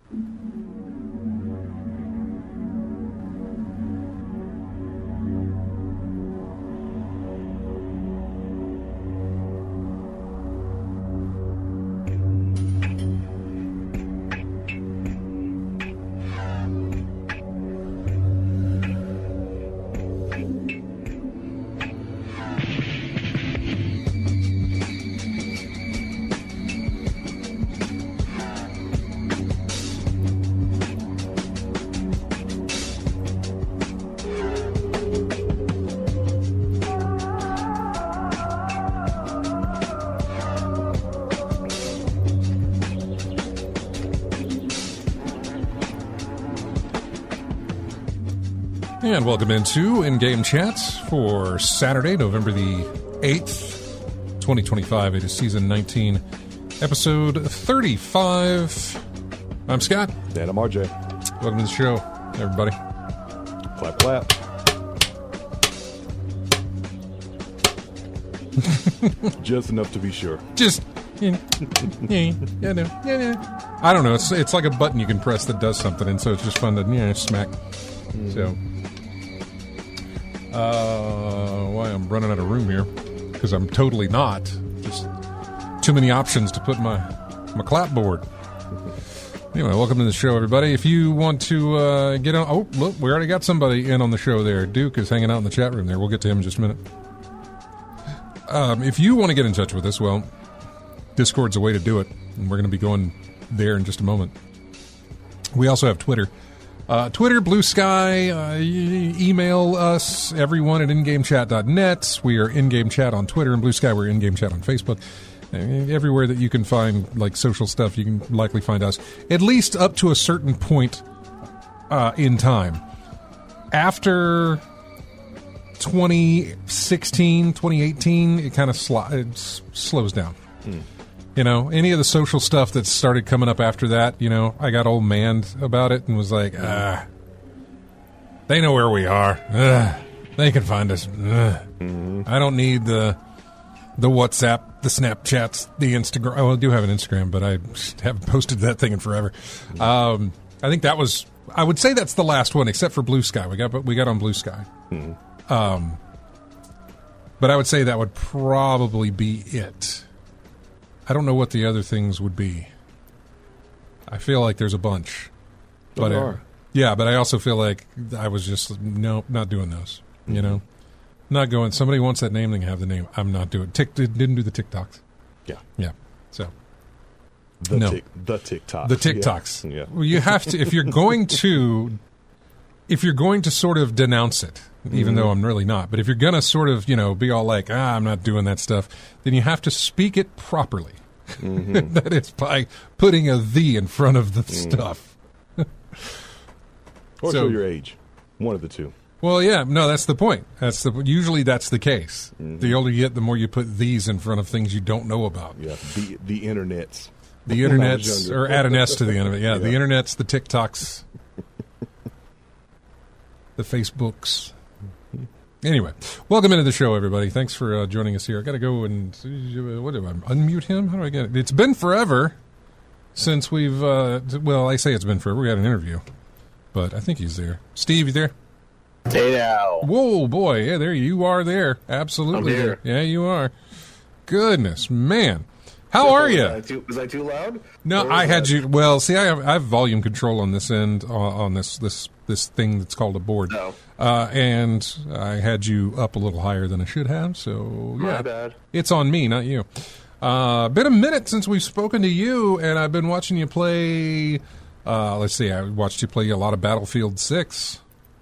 And welcome into In-Game Chat for Saturday, November the 8th, 2025. It is Season 19, Episode 35. I'm Scott. And I'm RJ. Welcome to the show, everybody. Clap, clap. Just enough to be sure. Just, yeah, no. I don't know. It's like a button you can press that does something, and so it's just fun to, smack. So... why I'm running out of room here, because I'm totally not. Just too many options to put my clapboard. Anyway, welcome to the show, everybody. If you want to get on... Oh, look, we already got somebody in on the show there. Duke is hanging out in the chat room there. We'll get to him in just a minute. If you want to get in touch with us, well, Discord's a way to do it, and we're going to be going there in just a moment. We also have Twitter. Twitter, Blue Sky, email us, everyone at ingamechat.net. We are In-Game Chat on Twitter, and Blue Sky, we're In-Game Chat on Facebook. Everywhere that you can find, like, social stuff, you can likely find us, at least up to a certain point in time. After 2016, 2018, it kind of slows down. You know, any of the social stuff that started coming up after that, I got old manned about it and was like, they know where we are. They can find us. I don't need the WhatsApp, the Snapchats, the Instagram. Oh, I do have an Instagram, but I haven't posted that thing in forever. I think that was, I would say that's the last one, except for Blue Sky. We got on Blue Sky. But I would say that would probably be it. I don't know what the other things would be. I feel like there's a bunch. But but I also feel like I was just, no, not doing those. Not going, somebody wants that name, they can have the name. I'm not doing it. Didn't do the TikToks. Yeah. So. The TikToks. The TikToks. Yeah. Well, you have to, if you're going to sort of denounce it, even though I'm really not, but if you're going to sort of, be all like, I'm not doing that stuff, then you have to speak it properly. That is by putting a "the" in front of the stuff. Or show your age. One of the two. Well, yeah, no, that's the point. Usually that's the case. The older you get, the more you put "these" in front of things you don't know about. Yeah, the internets. The internets, or add an S to the end of it. Yeah, the internets, the TikToks, the Facebooks. Anyway, welcome into the show, everybody. Thanks for joining us here. I got to go and what do I unmute him? How do I get it? It's been forever since we've. I say it's been forever. We had an interview, but I think he's there. Steve, you there? Hey now. Whoa, boy! Yeah, there you are. There, absolutely. I'm here. Yeah, you are. Goodness, man. How are you? Was I too loud? No, I had you. Well, see, I have volume control on this end on this thing that's called a board. Oh. And I had you up a little higher than I should have. So yeah, my bad. It's on me, not you. Been a minute since we've spoken to you, and I've been watching you play. Let's see, I watched you play a lot of Battlefield 6.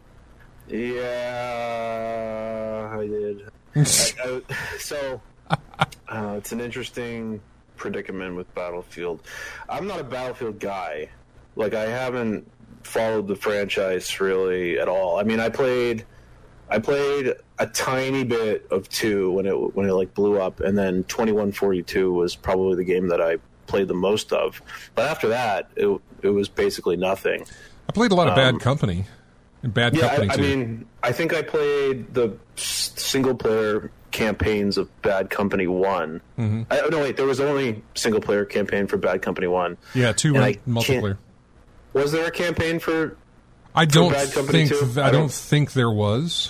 Yeah, I did. So it's an interesting predicament with Battlefield. I'm not a Battlefield guy. Like, I haven't followed the franchise really at all. I mean, I played a tiny bit of 2 when it like blew up, and then 2142 was probably the game that I played the most of. But after that, it was basically nothing. I played a lot of Bad Company. And Bad Company too. I mean, I think I played the single player campaigns of Bad Company 1. Mm-hmm. No, wait, there was only single player campaign for Bad Company 1. Yeah, 2 went multiplayer. Was there a campaign for? I don't Bad Company think 2? I don't think there was.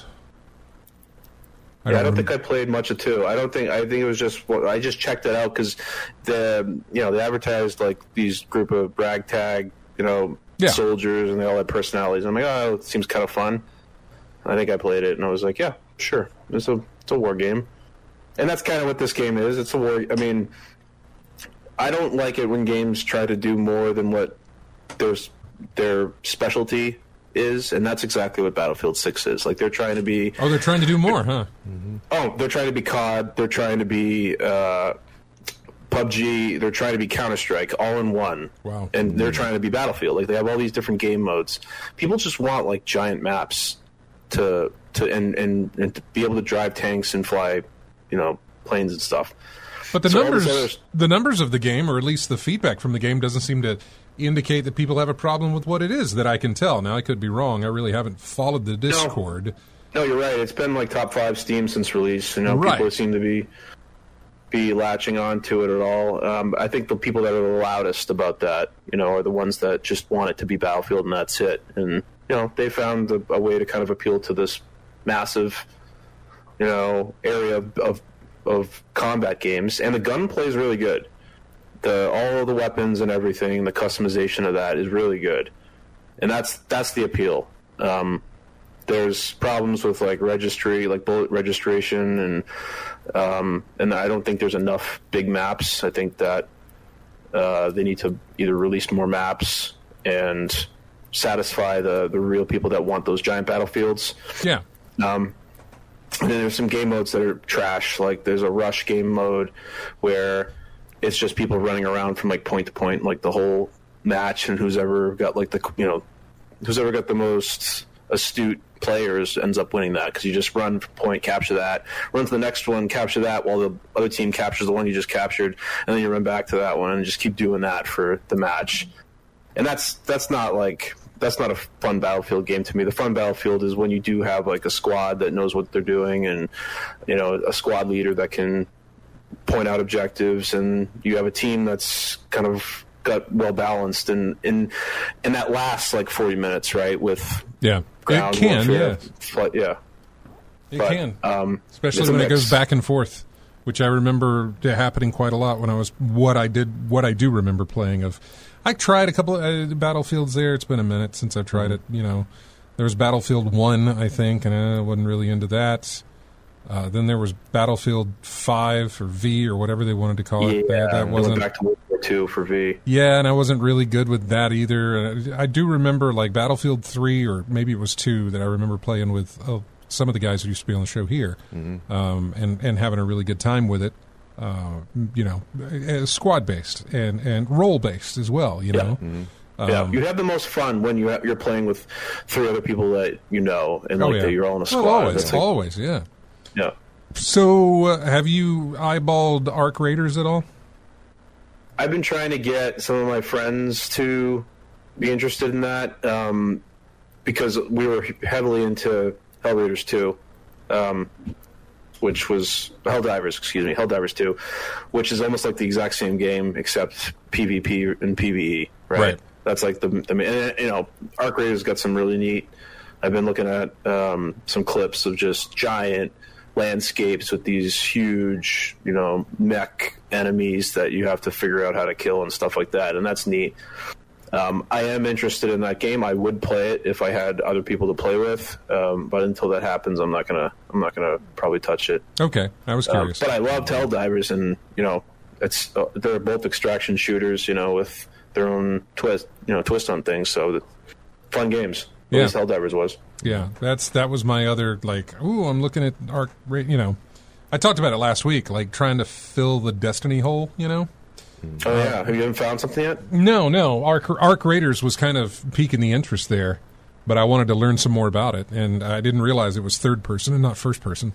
I don't think I played much of 2. I think it was just I just checked it out because they advertised like these group of ragtag soldiers, and they all had personalities. I'm like, oh, it seems kind of fun. I think I played it, and I was like, yeah, sure, it's a war game, and that's kind of what this game is. It's a war. I mean, I don't like it when games try to do more than what their specialty is, and that's exactly what Battlefield 6 is. Like, they're trying to be... Oh, they're trying to do more, huh? Mm-hmm. Oh, they're trying to be COD, they're trying to be PUBG, they're trying to be Counter-Strike, all in one. Wow. And they're trying to be Battlefield. Like, they have all these different game modes. People just want, like, giant maps to to be able to drive tanks and fly, planes and stuff. But the numbers of the game, or at least the feedback from the game, doesn't seem to indicate that people have a problem with what it is, that I can tell. Now, I could be wrong. I really haven't followed the Discord. No, you're right. It's been like top 5 Steam since release. Right. People seem to be latching on to it at all. I think the people that are the loudest about that, are the ones that just want it to be Battlefield and that's it. And, they found a way to kind of appeal to this massive, area of combat games. And the gunplay is really good. All of the weapons and everything, the customization of that is really good. And that's the appeal. There's problems with like registry, like bullet registration, and I don't think there's enough big maps. I think that they need to either release more maps and satisfy the real people that want those giant battlefields. Yeah. And then there's some game modes that are trash. Like there's a rush game mode where it's just people running around from like point to point, like the whole match, and who's ever got like who's ever got the most astute players ends up winning that, because you just run from point, capture that, run to the next one, capture that, while the other team captures the one you just captured, and then you run back to that one and just keep doing that for the match. And that's not a fun Battlefield game to me. The fun Battlefield is when you do have like a squad that knows what they're doing, and a squad leader that can point out objectives, and you have a team that's kind of got well balanced, and that lasts like 40 minutes, right? With ground it can, warfare. It can, especially when it goes back and forth, which I remember happening quite a lot when I was what I do remember playing of. I tried a couple of Battlefields there. It's been a minute since I've tried it. There was Battlefield 1, I think, and I wasn't really into that. Then there was Battlefield 5 or V or whatever they wanted to call it. Yeah, that wasn't back to World War II for V. Yeah, and I wasn't really good with that either. I do remember like Battlefield 3 or maybe it was 2 that I remember playing with some of the guys who used to be on the show here, and having a really good time with it. Squad based and role based as well. You know. You have the most fun when you're playing with 3 other people that and that you're all in a squad. Always, yeah. Yeah. So, have you eyeballed Arc Raiders at all? I've been trying to get some of my friends to be interested in that, because we were heavily into Hell Raiders 2, which was Helldivers 2, which is almost like the exact same game except PvP and PvE, right? That's like Arc Raiders got some really neat. I've been looking at some clips of just giant landscapes with these huge, mech enemies that you have to figure out how to kill and stuff like that, and that's neat. I am interested in that game. I would play it if I had other people to play with, but until that happens, I'm not gonna probably touch it. Okay, I was curious. But I loved Helldivers, and they're both extraction shooters, with their own twist on things. So fun games. At least Helldivers was. Yeah, that was my other, I'm looking at Arc, I talked about it last week, trying to fill the Destiny hole, Oh, yeah. Have you even found something yet? No. Arc Raiders was kind of piquing the interest there, but I wanted to learn some more about it, and I didn't realize it was third person and not first person,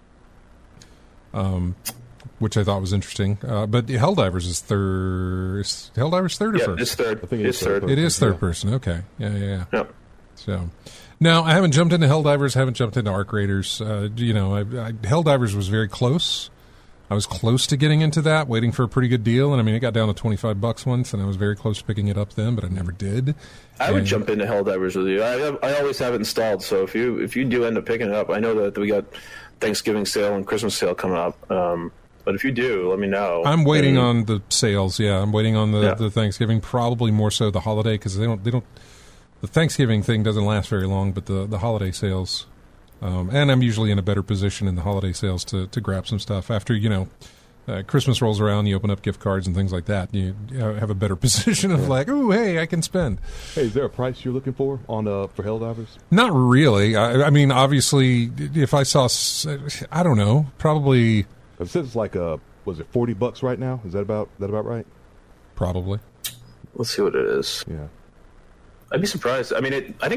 which I thought was interesting. But Helldivers is third. Is Helldivers third or first? It's third. I think it's third. It is third person. Okay. Yeah. Yep. So, now I haven't jumped into Helldivers, haven't jumped into Arc Raiders. Helldivers was very close I was close to getting into that, waiting for a pretty good deal, and I mean, it got down to $25 once, and I was very close to picking it up then, but I never did. I would jump into Helldivers with you. I always have it installed, so if you do end up picking it up, I know that we got Thanksgiving sale and Christmas sale coming up. But if you do, let me know. I'm waiting on the sales. Yeah, I'm waiting on the Thanksgiving, probably more so the holiday, because they don't. The Thanksgiving thing doesn't last very long, but the holiday sales. And I'm usually in a better position in the holiday sales to grab some stuff. After, Christmas rolls around, you open up gift cards and things like that. You have a better position of like, oh, hey, I can spend. Hey, is there a price you're looking for for Helldivers? Not really. I mean, obviously, if I saw, I don't know, probably. It says it's like was it $40 right now? Is that about right? Probably. Let's see what it is. Yeah. I'd be surprised. I mean,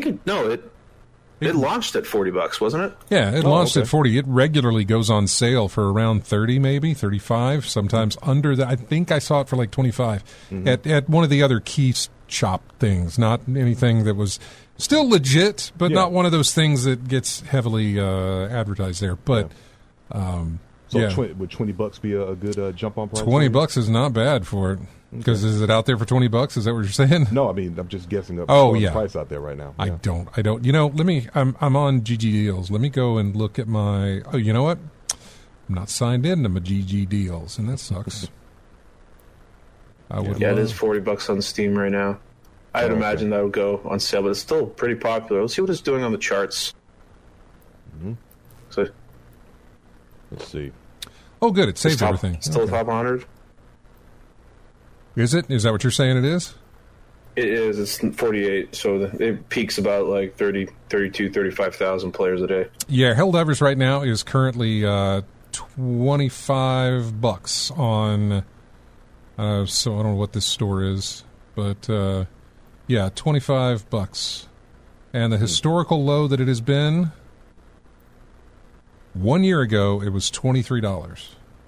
it launched at $40, wasn't it? Yeah, it launched at 40. It regularly goes on sale for around 30, maybe 35. Sometimes under that. I think I saw it for like 25 at one of the other key shop things. Not anything that was still legit, but not one of those things that gets heavily advertised there. But would $20 be a good jump on price? $20 is not bad for it. Because is it out there for $20? Is that what you're saying? No, I mean I'm just guessing the price out there right now. I don't. I'm on GG Deals. Let me go and look at my. Oh, you know what? I'm not signed in to my GG Deals, and that sucks. It is $40 on Steam right now. I'd imagine that would go on sale, but it's still pretty popular. Let's see what it's doing on the charts. So, let's see. Oh, good. It saves everything. Still top 100. Is it? Is that what you're saying it is? It is. It's 48, so it peaks about like 30, 32, 35,000 players a day. Yeah, Helldivers right now is currently $25 on, so I don't know what this store is, but $25. And the historical low that it has been, 1 year ago, it was $23.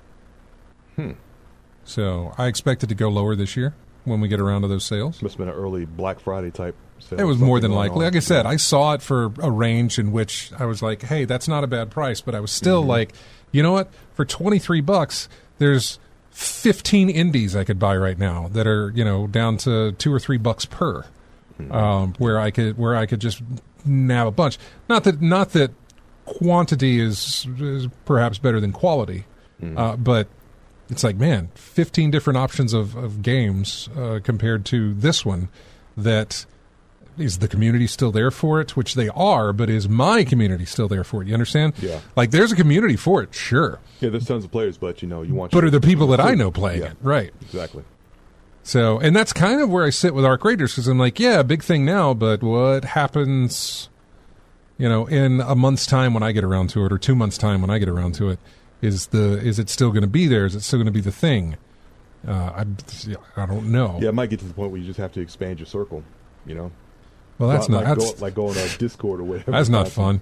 So I expect it to go lower this year when we get around to those sales. Must have been an early Black Friday type sale. It was more than likely. Like I said, I saw it for a range in which I was like, hey, that's not a bad price. But I was still like, you know what? For $23, there's 15 indies I could buy right now that are, down to $2 or $3 per, where I could just nab a bunch. Not that quantity is perhaps better than quality, but it's like, man, 15 different options of games compared to this one. That is the community still there for it, which they are, but is my community still there for it? You understand? Yeah. Like, there's a community for it, sure. Yeah, there's tons of players, but you want. But are the people that I know playing it, right? Exactly. So, and that's kind of where I sit with Arc Raiders, because I'm like, yeah, big thing now, but what happens, in a month's time when I get around to it, or 2 months' time when I get around to it? Is it still going to be there? Is it still going to be the thing? I don't know. Yeah, it might get to the point where you just have to expand your circle, Well, that's not going on Discord or whatever. That's not fun.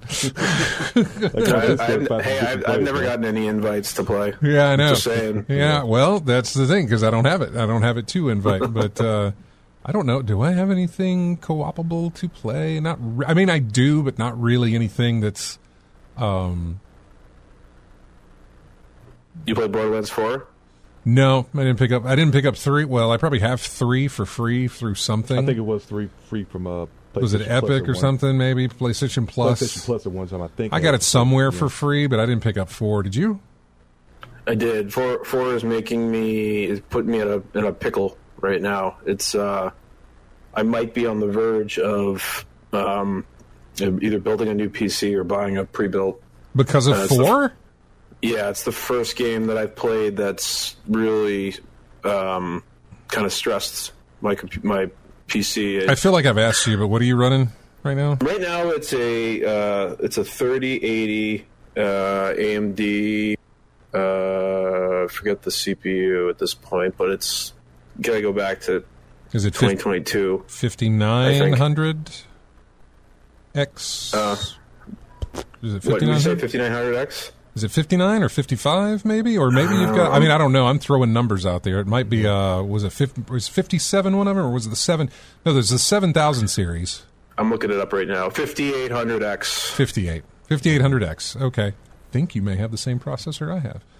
I've never gotten any invites to play. Yeah, I know. Just saying. Yeah, well, that's the thing, because I don't have it. I don't have it to invite, but I don't know. Do I have anything co-opable to play? I mean, I do, but not really anything that's. You played Borderlands 4? No, I didn't pick up 3. Well, I probably have 3 for free through something. I think it was 3 free from PlayStation. Was it Epic or something? Maybe PlayStation Plus. PlayStation Plus at one time, I think. I got it somewhere for free, but I didn't pick up 4. Did you? I did. 4 is putting me in a pickle right now. It's I might be on the verge of either building a new PC or buying a pre-built. Because of 4? Yeah, it's the first game that I've played that's really kind of stressed my PC. I feel like I've asked you, but what are you running right now? Right now, it's a 3080 AMD. Forget the CPU at this point, but it's gotta go back to 2022. 5900X. Is it 5900? What did you say? 5900X. Is it 59 or 55 maybe? Or maybe you've got, I mean, I don't know. I'm throwing numbers out there. It might be, was 57 one of them, or was it the 7? No, there's the 7000 series. I'm looking it up right now. 5800X. 58. 5800X. Okay. I think you may have the same processor I have.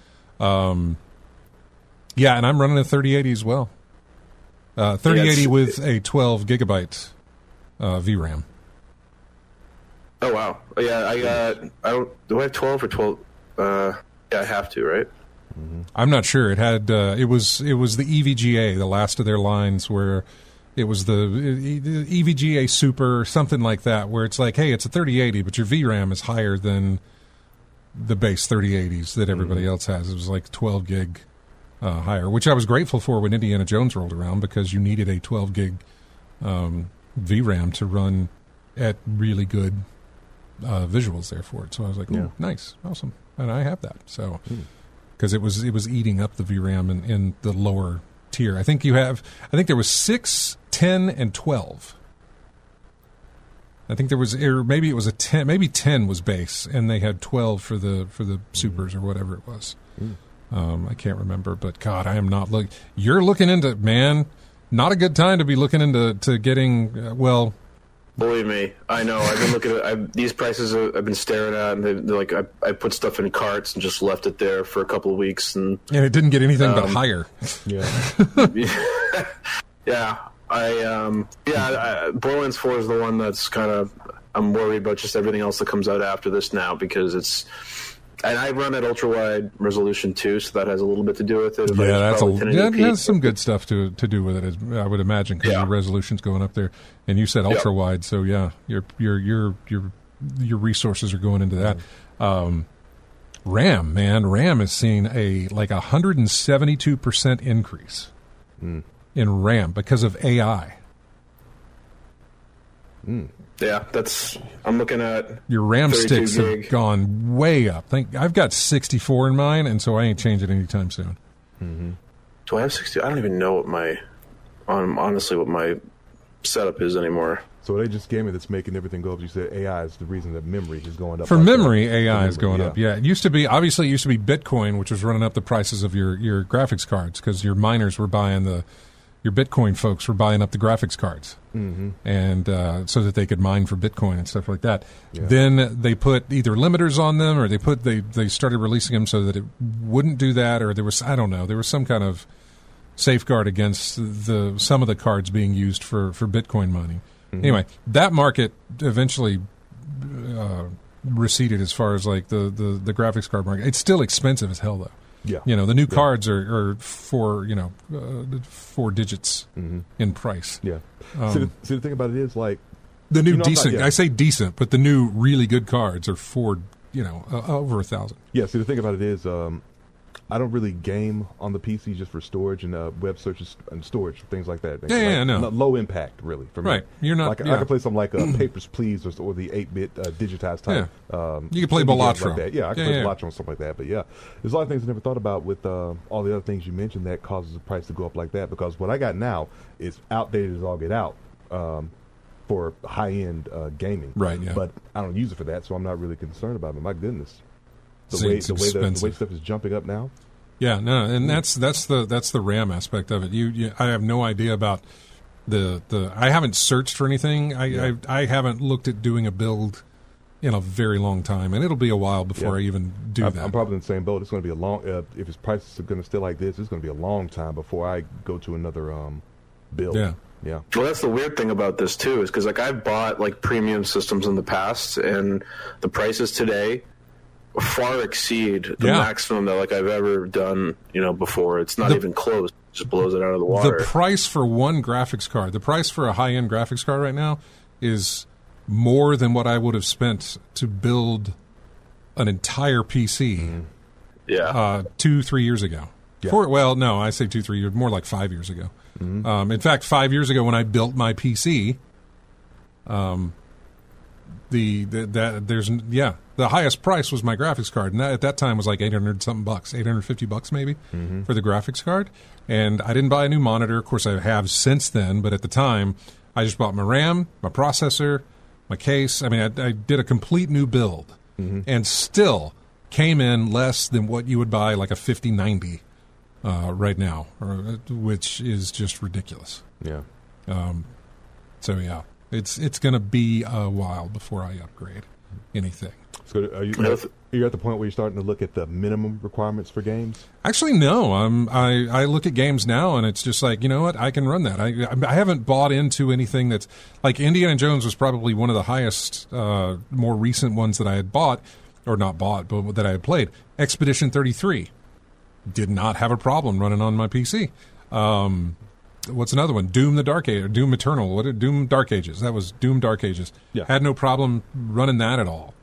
Yeah, and I'm running a 3080 as well. 3080 with a 12 gigabyte VRAM. Oh wow! Yeah, do I have 12 or 12? Yeah, I have to, right? I'm not sure. It had it was the EVGA, the last of their lines, where it was the EVGA Super or something like that, where it's like, hey, it's a 3080, but your VRAM is higher than the base 3080s that everybody else has. It was like 12 gig higher, which I was grateful for when Indiana Jones rolled around, because you needed a 12 gig VRAM to run at really good visuals there for it. So I was like, "Ooh, nice, awesome," and I have that. So because it was eating up the VRAM in the lower tier. I think there was 6, 10, and 12. I think there was, or maybe it was a 10. Maybe 10 was base, and they had 12 for the supers or whatever it was. I can't remember, but God, I am not looking. You're looking into, man. Not a good time to be looking into getting well. Believe me, I know. I've been looking at these prices. I've been staring at, and they're like, I put stuff in carts and just left it there for a couple of weeks, and it didn't get anything but higher. Yeah, yeah. Borderlands 4 is the one that's kind of, I'm worried about just everything else that comes out after this now, because it's, and I run at ultra wide resolution too, so that has a little bit to do with it. That has some good stuff to do with it, I would imagine, because your resolution's going up there, and you said ultra wide, so yeah, your resources are going into that. RAM is seeing a 172% increase in RAM because of AI. Yeah, I'm looking at your RAM sticks have gone way up. I've got 64 in mine, and so I ain't changing it anytime soon. Do I have 60? I don't even know what my setup is anymore. So they just gave me that's making everything go up. You said AI is the reason that memory is going up. For memory, AI is going up. Yeah, it used to be Bitcoin, which was running up the prices of your graphics cards, because your miners were buying your Bitcoin folks were buying up the graphics cards, and so that they could mine for Bitcoin and stuff like that. Yeah. Then they put either limiters on them, or they started releasing them so that it wouldn't do that, or there was some kind of safeguard against some of the cards being used for Bitcoin mining. Anyway, that market eventually receded as far as like the graphics card market. It's still expensive as hell, though. Yeah, the new cards are 4 digits in price. Yeah. So the thing about it is, like, the new decent. I say decent, but the new really good cards are over 1,000. Yeah. See, the thing about it is, I don't really game on the PC just for storage and web searches and storage, things like that. No. Low impact, really, for me. Right. You're not. I can play something like Papers, Please, or the 8-bit digitized type. Yeah. You can play Balatro. Like I can play Balatro and stuff like that. But yeah, there's a lot of things I never thought about with all the other things you mentioned that causes the price to go up like that. Because what I got now is outdated as all get out for high-end gaming. Right. Yeah. But I don't use it for that, so I'm not really concerned about it. My goodness. The way stuff is jumping up now. Yeah, no, and that's the RAM aspect of it. I have no idea about the. I haven't searched for anything. I haven't looked at doing a build in a very long time, and it'll be a while before I even do that. I'm probably in the same boat. It's going to be a long. If its prices are going to stay like this, it's going to be a long time before I go to another build. Yeah. Yeah. Well, that's the weird thing about this too, is because I've bought premium systems in the past, and the prices today far exceed the maximum that I've ever done, before. It's not even close. It just blows it out of the water. The price for one graphics card, the price for a high-end graphics card right now is more than what I would have spent to build an entire PC 2-3 years ago. Yeah. I say 2-3 years, more like 5 years ago. In fact, 5 years ago when I built my PC, the highest price was my graphics card, and that at that time was like $800-something, $850 maybe for the graphics card. And I didn't buy a new monitor. Of course, I have since then, but at the time, I just bought my RAM, my processor, my case. I mean, I did a complete new build, and still came in less than what you would buy like a 5090 right now, which is just ridiculous. Yeah. So yeah. It's going to be a while before I upgrade anything. So You're at the point where you're starting to look at the minimum requirements for games? Actually, no. I look at games now, and it's just like, you know what? I can run that. I haven't bought into anything that's like Indiana Jones was probably one of the highest, more recent ones that I had bought, or not bought, but that I had played. Expedition 33 did not have a problem running on my PC. What's another one? Doom the Dark Age, or Doom Eternal. Doom Dark Ages. That was Doom Dark Ages. Yeah. Had no problem running that at all.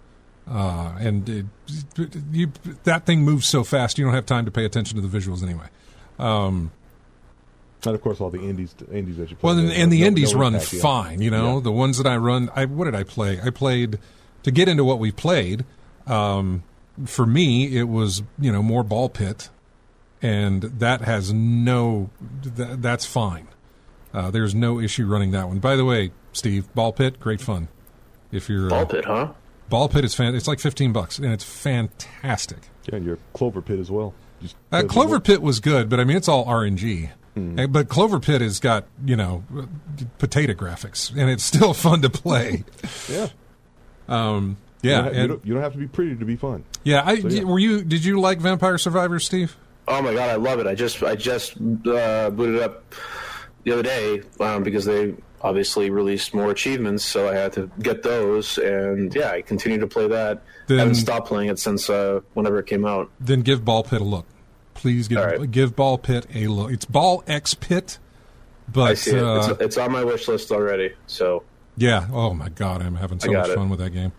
That thing moves so fast, you don't have time to pay attention to the visuals anyway. And of course, all the indies that you play. Well, and the indies run impact, yeah. fine. You know, the ones that I run. What did I play? I played, to get into what we played. For me, it was more Ball Pit, and that has that's fine. There's no issue running that one. By the way, Steve, Ball Pit, great fun. If you're Ball Pit, huh? Ball Pit is it's like $15, and it's fantastic. Yeah, and your Clover Pit as well. Clover Pit was good, but I mean it's all RNG. But Clover Pit has got potato graphics, and it's still fun to play. Yeah. You don't have to be pretty to be fun. Yeah, Did you like Vampire Survivors, Steve? Oh my god, I love it! I just booted up the other day because they obviously released more achievements, so I had to get those, and yeah, I continue to play that. I haven't stopped playing it since whenever it came out. Then give Ball Pit a look. Please give Ball Pit a look. It's Ball X Pit, but I see it. It's on my wish list already. So yeah. Oh my god, I'm having so much fun with that game.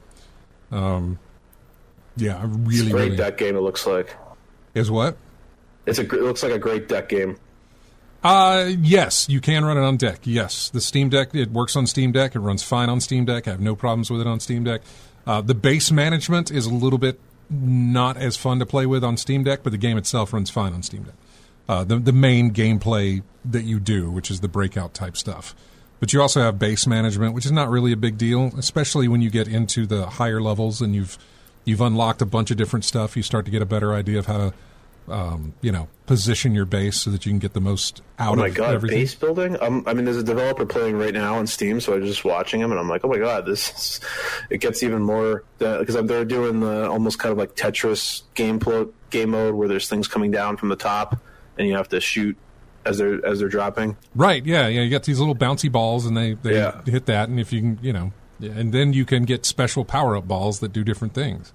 Yeah, I really, it's a great really... deck game. It looks like is what? It looks like a great deck game. Yes, you can run it on deck. Yes, the Steam Deck, it works on Steam Deck. It runs fine on Steam Deck. I have no problems with it on Steam Deck. The base management is a little bit not as fun to play with on Steam Deck, but the game itself runs fine on Steam Deck. The main gameplay that you do, which is the breakout type stuff. But you also have base management, which is not really a big deal, especially when you get into the higher levels and you've unlocked a bunch of different stuff. You start to get a better idea of how to position your base so that you can get the most out of everything. Oh my god, base building? I mean, there's a developer playing right now on Steam, so I was just watching him, and I'm like, oh my god, it gets even more, because they're doing the almost kind of like Tetris game mode where there's things coming down from the top, and you have to shoot as they're dropping. Right, yeah, you got these little bouncy balls, and they hit that, and if you can, and then you can get special power-up balls that do different things.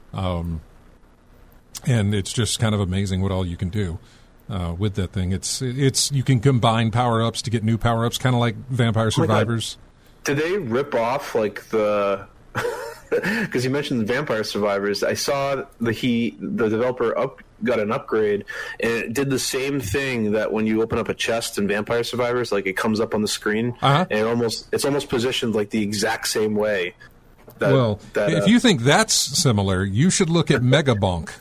And it's just kind of amazing what all you can do with that thing. It's you can combine power-ups to get new power-ups, kind of like Vampire Survivors. Did they rip off like the? Because you mentioned Vampire Survivors, I saw the developer got an upgrade, and it did the same thing that when you open up a chest in Vampire Survivors, like it comes up on the screen, and it's almost positioned like the exact same way. If you think that's similar, you should look at Megabonk.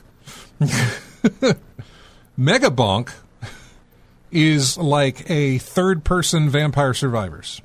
Megabonk is like a third-person Vampire Survivors.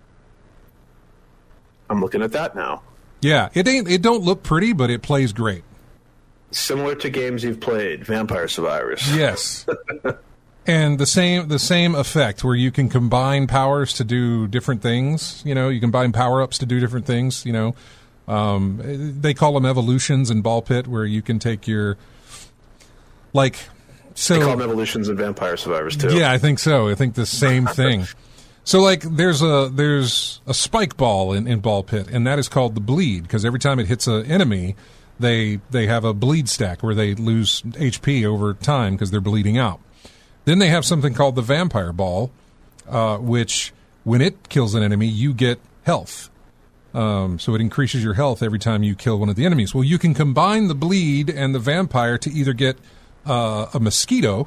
I'm looking at that now. Yeah, it don't look pretty, but it plays great. Similar to games you've played, Vampire Survivors. Yes. And the same effect where you can combine powers to do different things. You can combine power-ups to do different things. They call them evolutions in Ball Pit, where you can take your they call them evolutions in Vampire Survivors too. Yeah, I think so. I think the same thing. So there's a spike ball in Ball Pit, and that is called the bleed, because every time it hits an enemy, they have a bleed stack where they lose HP over time because they're bleeding out. Then they have something called the vampire ball, which when it kills an enemy, you get health. So it increases your health every time you kill one of the enemies. Well, you can combine the bleed and the vampire to either get a mosquito,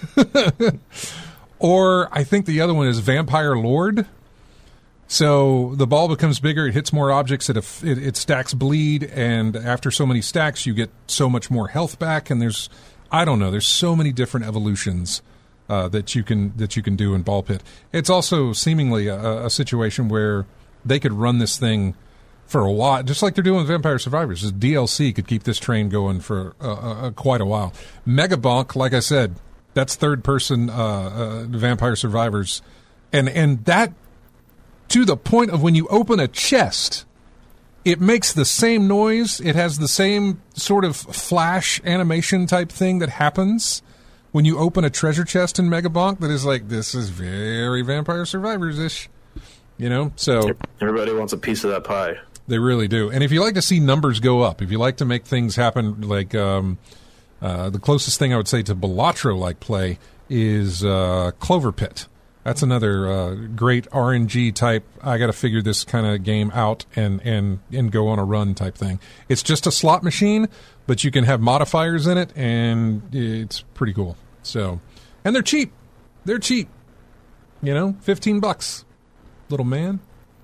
or I think the other one is Vampire Lord. So the ball becomes bigger, it hits more objects, it stacks bleed, and after so many stacks, you get so much more health back. And there's so many different evolutions that you can do in Ball Pit. It's also seemingly a situation where they could run this thing for a while, just like they're doing with Vampire Survivors. The DLC could keep this train going for quite a while. Megabonk, like I said, that's third-person Vampire Survivors, and that to the point of when you open a chest, it makes the same noise. It has the same sort of flash animation type thing that happens when you open a treasure chest in Megabonk that is like, this is very Vampire Survivors-ish. You know, so everybody wants a piece of that pie. They really do. And if you like to see numbers go up, if you like to make things happen, like the closest thing I would say to Balatro-like play is Clover Pit. That's another great RNG type, I got to figure this kind of game out and go on a run type thing. It's just a slot machine, but you can have modifiers in it, and it's pretty cool. So, and they're cheap. They're cheap. You know, $15, little man.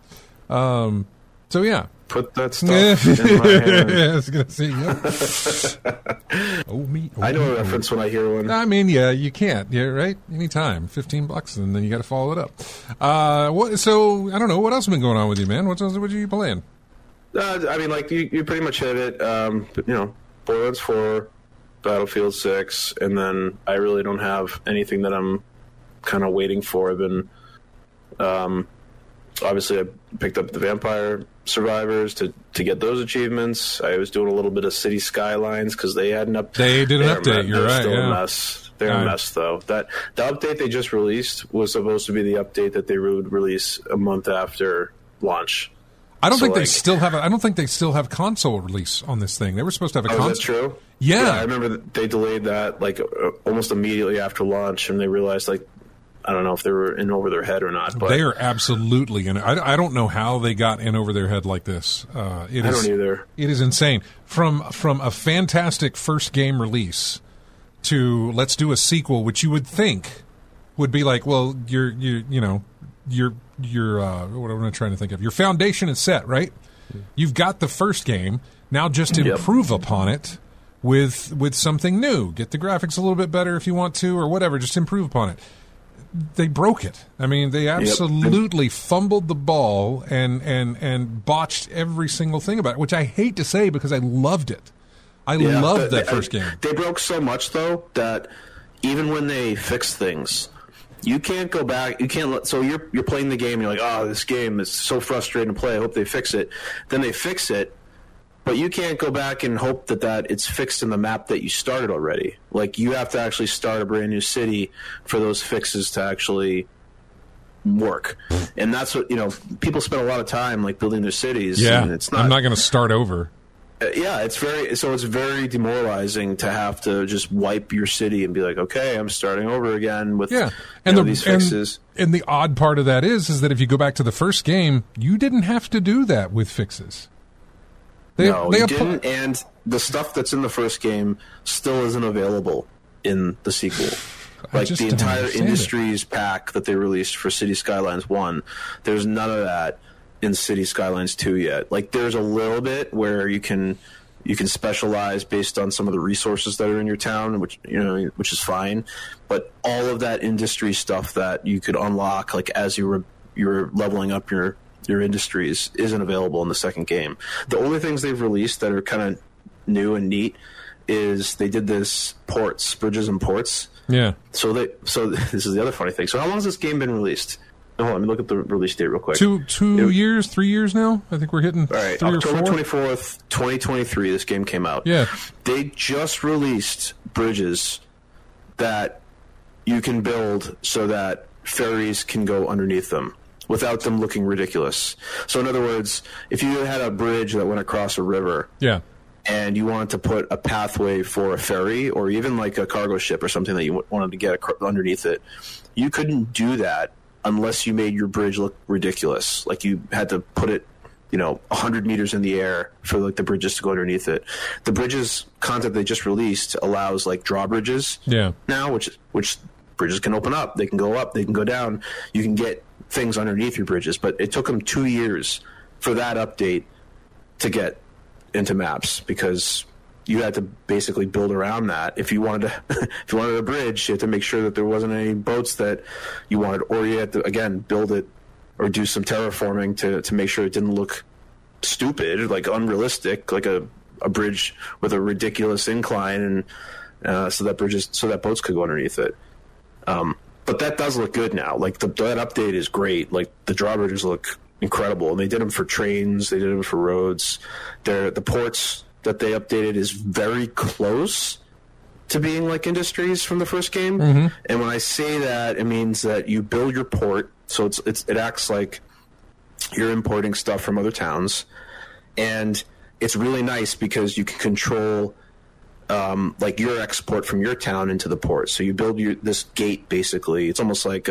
So yeah. Put that stuff in my hand. I was going to say, yep. I know a reference when I hear one. I mean, yeah, you can't. Yeah, right? Anytime. $15, and then you got to follow it up. So, I don't know. What else has been going on with you, man? What are you playing? I mean, like, you pretty much hit it. But, you know, Borderlands 4, Battlefield 6, and then I really don't have anything that I'm kind of waiting for. I've been... obviously, I picked up the Vampire Survivors to get those achievements. I was doing a little bit of City Skylines because they had an update. They did an update. You're right. Still yeah. a mess. They're a mess, though. The update they just released was supposed to be the update that they would release a month after launch. I don't think they still have. I don't think they still have console release on this thing. They were supposed to have a console. Is that true? Yeah, I remember that they delayed that like almost immediately after launch, and they realized like. I don't know if they were in over their head or not. But they are absolutely in. I don't know how they got in over their head like this. I don't either. It is insane. From a fantastic first game release to let's do a sequel, which you would think would be like, well, your what am I trying to think of? Your foundation is set, right? You've got the first game. Now just improve upon it with something new. Get the graphics a little bit better if you want to, or whatever. Just improve upon it. They broke it. I mean, they absolutely fumbled the ball and botched every single thing about it, which I hate to say because I loved it. I loved that first game. They broke so much, though, that even when they fix things, you can't go back. You can't. So you're playing the game, and you're like, oh, this game is so frustrating to play. I hope they fix it. Then they fix it. But you can't go back and hope that it's fixed in the map that you started already. Like, you have to actually start a brand new city for those fixes to actually work. And that's what, people spend a lot of time, like, building their cities. Yeah, and I'm not going to start over. It's very demoralizing to have to just wipe your city and be like, okay, I'm starting over again with these fixes. And the odd part of that is that if you go back to the first game, you didn't have to do that with fixes. They didn't, and the stuff that's in the first game still isn't available in the sequel. Like the entire Industries pack that they released for City Skylines 1, there's none of that in City Skylines 2 yet. Like, there's a little bit where you can specialize based on some of the resources that are in your town, which is fine. But all of that industry stuff that you could unlock, like as you're leveling up your industries, isn't available in the second game. The only things they've released that are kind of new and neat is they did this bridges and ports. Yeah. So this is the other funny thing. So how long has this game been released? Hold on, let me look at the release date real quick. 2 years, 3 years now? I think we're hitting all right, 3 October or 4. 24th, 2023, this game came out. Yeah. They just released bridges that you can build so that ferries can go underneath them without them looking ridiculous. So in other words, if you had a bridge that went across a river, and you wanted to put a pathway for a ferry or even like a cargo ship or something that you wanted to get underneath it, you couldn't do that unless you made your bridge look ridiculous. Like, you had to put it 100 meters in the air for like the bridges to go underneath it. The bridges content they just released allows like drawbridges now, which bridges can open up, they can go up, they can go down. You can get things underneath your bridges, but it took them 2 years for that update to get into maps because you had to basically build around that. If you wanted a bridge, you had to make sure that there wasn't any boats that you wanted, or you had to again build it or do some terraforming to make sure it didn't look stupid, like unrealistic, like a bridge with a ridiculous incline, and so that boats could go underneath it. But that does look good now. Like that update is great. Like the drawbridges look incredible. And they did them for trains. They did them for roads. The ports that they updated is very close to being like Industries from the first game. And when I say that, it means that you build your port, so it acts like you're importing stuff from other towns, and it's really nice because you can control like your export from your town into the port. So you build this gate basically. It's almost like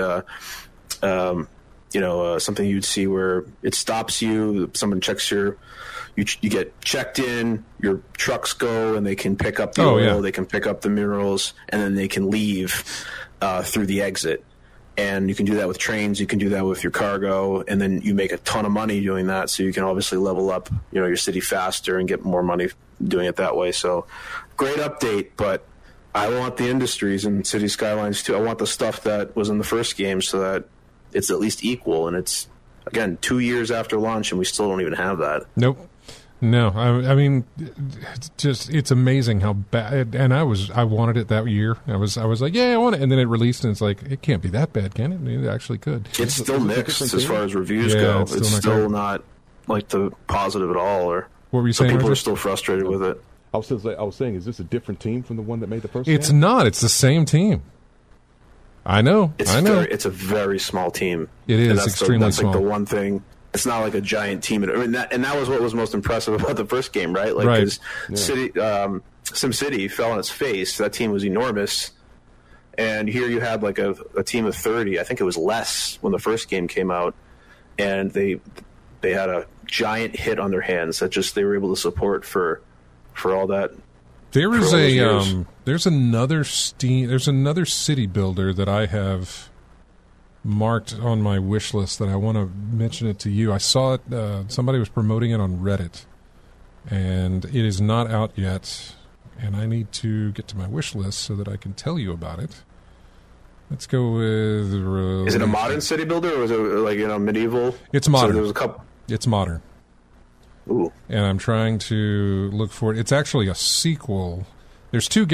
something you'd see where it stops you. Someone checks you get checked in. Your trucks go and they can pick up the oil. They can pick up the minerals, and then they can leave through the exit. And you can do that with trains. You can do that with your cargo, and then you make a ton of money doing that. So you can obviously level up, your city faster and get more money doing it that way. So great update, but I want the Industries in City Skylines too. I want the stuff that was in the first game so that it's at least equal. And it's, again, 2 years after launch, and we still don't even have that. Nope. No, I mean, it's amazing how bad. And I wanted it that year. I was like, yeah, I want it. And then it released, and it's like, it can't be that bad, can it? It actually could. It's still mixed as far as reviews go. It's still not like the positive at all. Or what were you saying? People are still frustrated with it. I was saying, is this a different team from the one that made the first game? It's not. It's the same team. I know. It's a very small team. It is extremely small. That's like the one thing. It's not like a giant team. I mean, that was what was most impressive about the first game, right? Like, because SimCity fell on its face. That team was enormous. And here you had like a team of 30. I think it was less when the first game came out. And they had a giant hit on their hands that just they were able to support for all that. There's another city builder that I have marked on my wish list that I want to mention it to you. I saw it, somebody was promoting it on Reddit, and it is not out yet, and I need to get to my wish list so that I can tell you about it. Let's go with... Is it a modern city builder, or is it like, medieval? It's modern. So there's a couple... It's modern. Ooh. And I'm trying to look for it. It's actually a sequel. There's two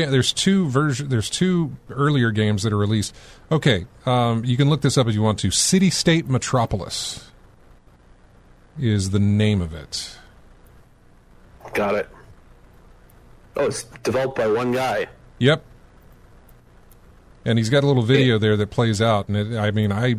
earlier games that are released. Okay, you can look this up if you want to. City State Metropolis is the name of it. Got it. Oh, it's developed by one guy. Yep. And he's got a little video there that plays out, and I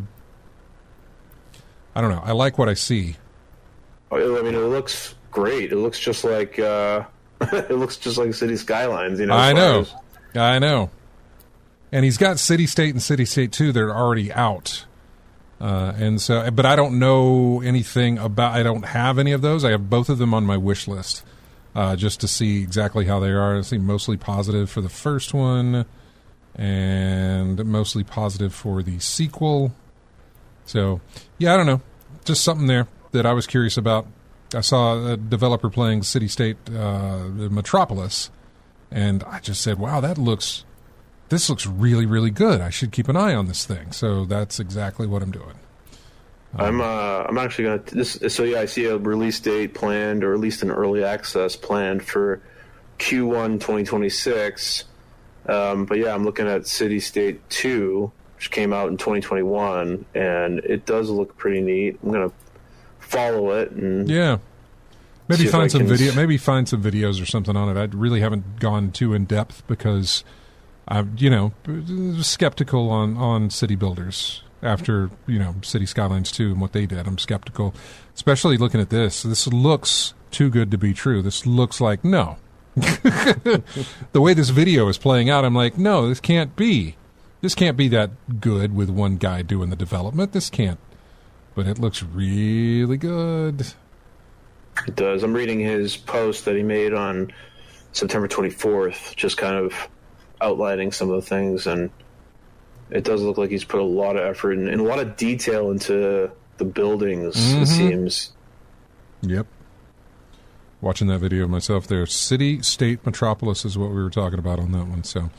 don't know. I like what I see. I mean, it looks great. It looks just like City Skylines. I know. And he's got City State and City State 2 that are already out. And so, but I don't know anything about. I don't have any of those. I have both of them on my wish list, just to see exactly how they are. I see mostly positive for the first one, and mostly positive for the sequel. So, yeah, I don't know. Just something there that I was curious about. I saw a developer playing City State Metropolis, and I just said, wow, this looks really, really good. I should keep an eye on this thing. So that's exactly what I'm doing. I'm actually going to... I see a release date planned, or at least an early access planned for Q1 2026. But yeah, I'm looking at City State 2, which came out in 2021, and it does look pretty neat. I'm going to follow it and maybe find some videos or something on it. I really haven't gone too in depth because I'm skeptical on city builders after City Skylines 2 and what they did. I'm skeptical, especially looking at this. This looks too good to be true. This looks like no. The way this video is playing out, I'm like, no, this can't be that good with one guy doing the development. This can't. But it looks really good. It does. I'm reading his post that he made on September 24th, just kind of outlining some of the things, and it does look like he's put a lot of effort and a lot of detail into the buildings, it seems. Yep. Watching that video myself there. City State Metropolis is what we were talking about on that one. So,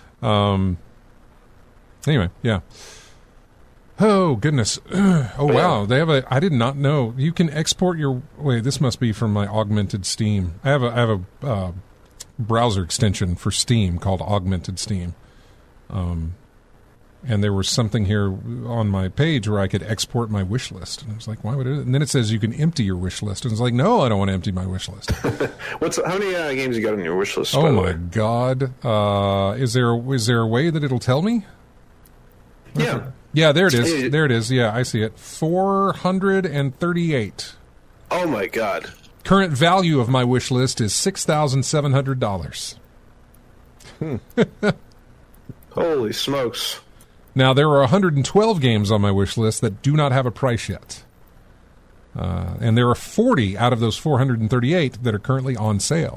anyway, yeah. Oh, goodness. Wow. They have I did not know. You can export your... Wait, this must be from my Augmented Steam. I have a browser extension for Steam called Augmented Steam. And there was something here on my page where I could export my wish list. And I was like, why would it? And then it says you can empty your wish list. And it's like, no, I don't want to empty my wish list. How many games you got on your wish list? Oh, my God. Is there a way that it'll tell me? Yeah. Yeah, there it is. There it is. Yeah, I see it. 438. Oh, my God. Current value of my wish list is $6,700. Holy smokes. Now, there are 112 games on my wish list that do not have a price yet. And there are 40 out of those 438 that are currently on sale.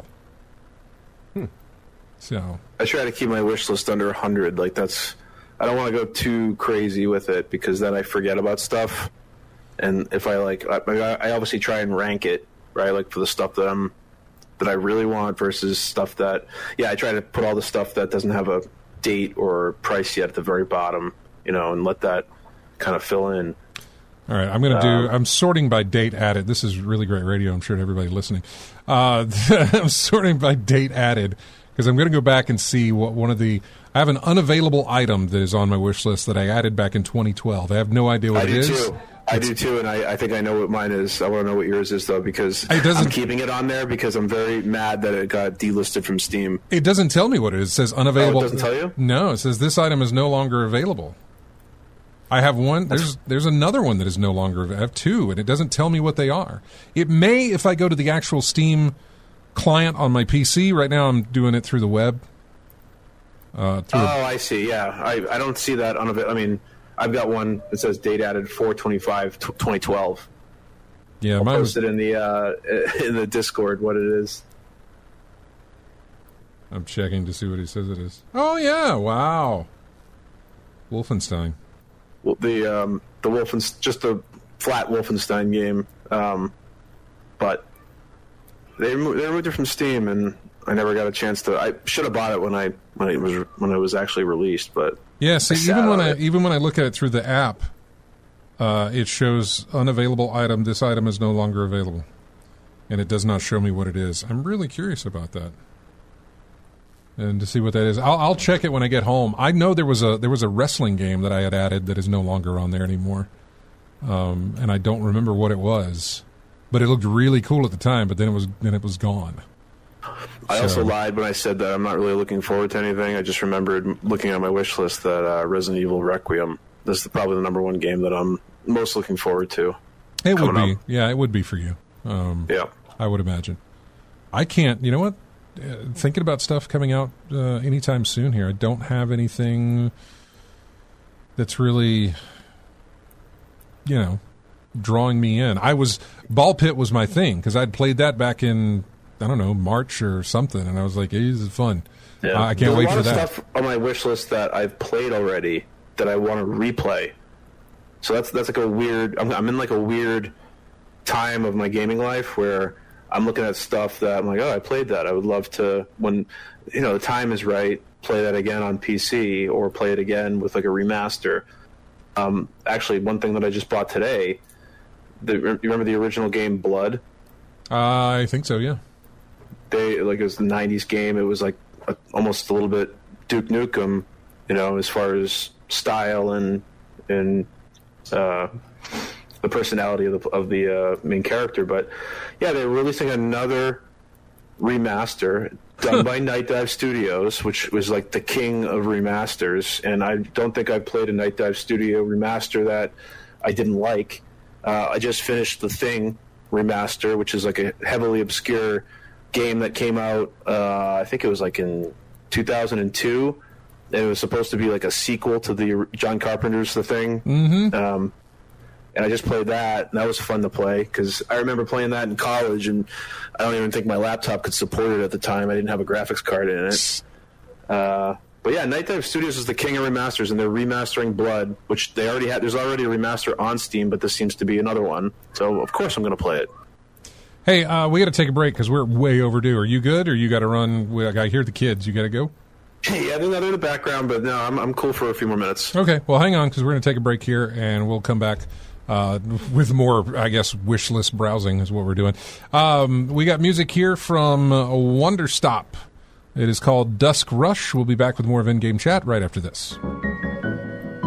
So I try to keep my wish list under 100. Like, I don't want to go too crazy with it because then I forget about stuff. And if I obviously try and rank it, right? Like for the stuff that I really want versus stuff that, I try to put all the stuff that doesn't have a date or price yet at the very bottom, and let that kind of fill in. All right, I'm sorting by date added. This is really great radio, I'm sure, to everybody listening. I'm sorting by date added because I'm going to go back and see what I have an unavailable item that is on my wish list that I added back in 2012. I have no idea what it is. I do too, and I think I know what mine is. I want to know what yours is, though, because I'm keeping it on there because I'm very mad that it got delisted from Steam. It doesn't tell me what it is. It says unavailable. Oh, it doesn't tell you? No, it says this item is no longer available. I have one. There's another one that is no longer available. I have two, and it doesn't tell me what they are. It may if I go to the actual Steam client on my PC. Right now I'm doing it through the web. I see. Yeah, I don't see that unavailable. I mean, I've got one that says date added 4/25/2012. Yeah, I'll post it in the Discord what it is. I'm checking to see what he says it is. Oh yeah! Wow. Wolfenstein. Well, the just the flat Wolfenstein game, but they removed it from Steam, and I never got a chance to. I should have bought it when it was actually released, but. Yeah, see, even when I look at it through the app, it shows unavailable item. This item is no longer available, and it does not show me what it is. I'm really curious about that, and to see what that is. I'll check it when I get home. I know there was a wrestling game that I had added that is no longer on there anymore, and I don't remember what it was, but it looked really cool at the time. But then it was gone. I also lied when I said that I'm not really looking forward to anything. I just remembered looking at my wish list that Resident Evil Requiem. This is probably the number one game that I'm most looking forward to. It would be. Yeah, it would be for you. Yeah. I would imagine. I can't, you know what? Thinking about stuff coming out anytime soon here, I don't have anything that's really, drawing me in. Ball Pit was my thing because I'd played that back in, I don't know, March or something, and I was like, hey, this is fun. Yeah. I can't wait for that. There's a lot of stuff on my wish list that I've played already that I want to replay. So that's like a weird. I'm in like a weird time of my gaming life where I'm looking at stuff that I'm like, oh, I played that. I would love to, when the time is right, play that again on PC or play it again with like a remaster. Actually, one thing that I just bought today. You remember the original game Blood? I think so. Yeah. It was the '90s game. It was like almost a little bit Duke Nukem, as far as style and the personality of the main character. But yeah, they're releasing another remaster done by Night Dive Studios, which was like the king of remasters. And I don't think I've played a Night Dive Studio remaster that I didn't like. I just finished The Thing remaster, which is like a heavily obscure game that came out, I think it was like in 2002. It was supposed to be like a sequel to the John Carpenter's The Thing. Mm-hmm. And I just played that, and that was fun to play because I remember playing that in college, and I don't even think my laptop could support it at the time. I didn't have a graphics card in it. But yeah, Night Dive Studios is the king of remasters, and they're remastering Blood, which they already had. There's already a remaster on Steam, but this seems to be another one. So of course I'm going to play it. Hey, we got to take a break because we're way overdue. Are you good, or you got to run? I hear the kids. You got to go? Yeah, they're in the background, but no, I'm cool for a few more minutes. Okay, well, hang on because we're going to take a break here, and we'll come back with more, I guess, wish list browsing is what we're doing. We got music here from Wonderstop. It is called Dusk Rush. We'll be back with more of In-Game Chat right after this.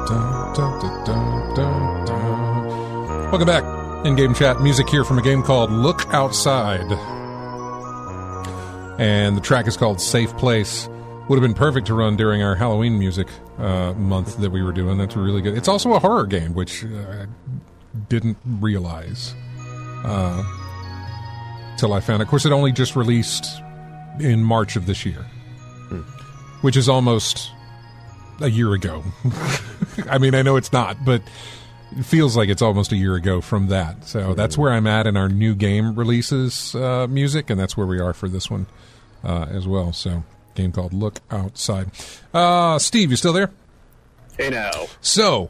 Welcome back. In-game chat music here from a game called Look Outside. And the track is called Safe Place. Would have been perfect to run during our Halloween music month that we were doing. That's really good. It's also a horror game, which I didn't realize till I found it. Of course, it only just released in March of this year, which is almost a year ago. I mean, I know it's not, but it feels like it's almost a year ago from that. So that's where I'm at in our new game releases music, and that's where we are for this one as well. So, game called Look Outside. Steve, you still there? Hey now. So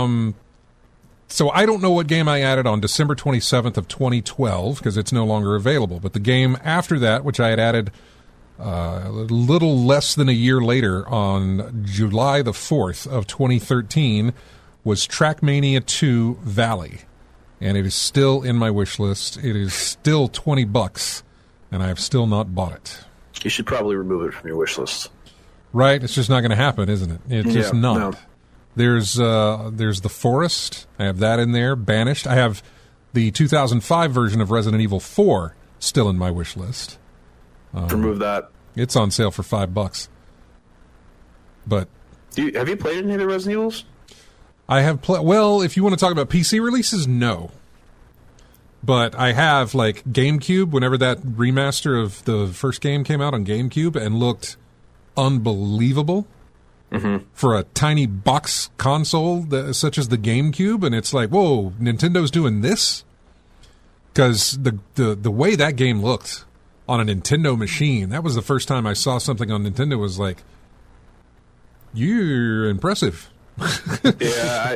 I don't know what game I added on December 27th of 2012 because it's no longer available. But the game after that, which I had added a little less than a year later on July the 4th of 2013, was Trackmania 2 Valley. And it is still in my wish list. It is still $20, and I have still not bought it. You should probably remove it from your wish list. Right? It's just not going to happen, isn't it? It's just not. No. There's The Forest. I have that in there. Banished. I have the 2005 version of Resident Evil 4 still in my wish list. Remove that. It's on sale for $5. But Have you played any of the Resident Evils? I have well, if you want to talk about PC releases, no. But I have, like, GameCube, whenever that remaster of the first game came out on GameCube and looked unbelievable for a tiny box console such as the GameCube, and it's like, whoa, Nintendo's doing this? Because the way that game looked on a Nintendo machine, that was the first time I saw something on Nintendo was like, you're impressive. Yeah,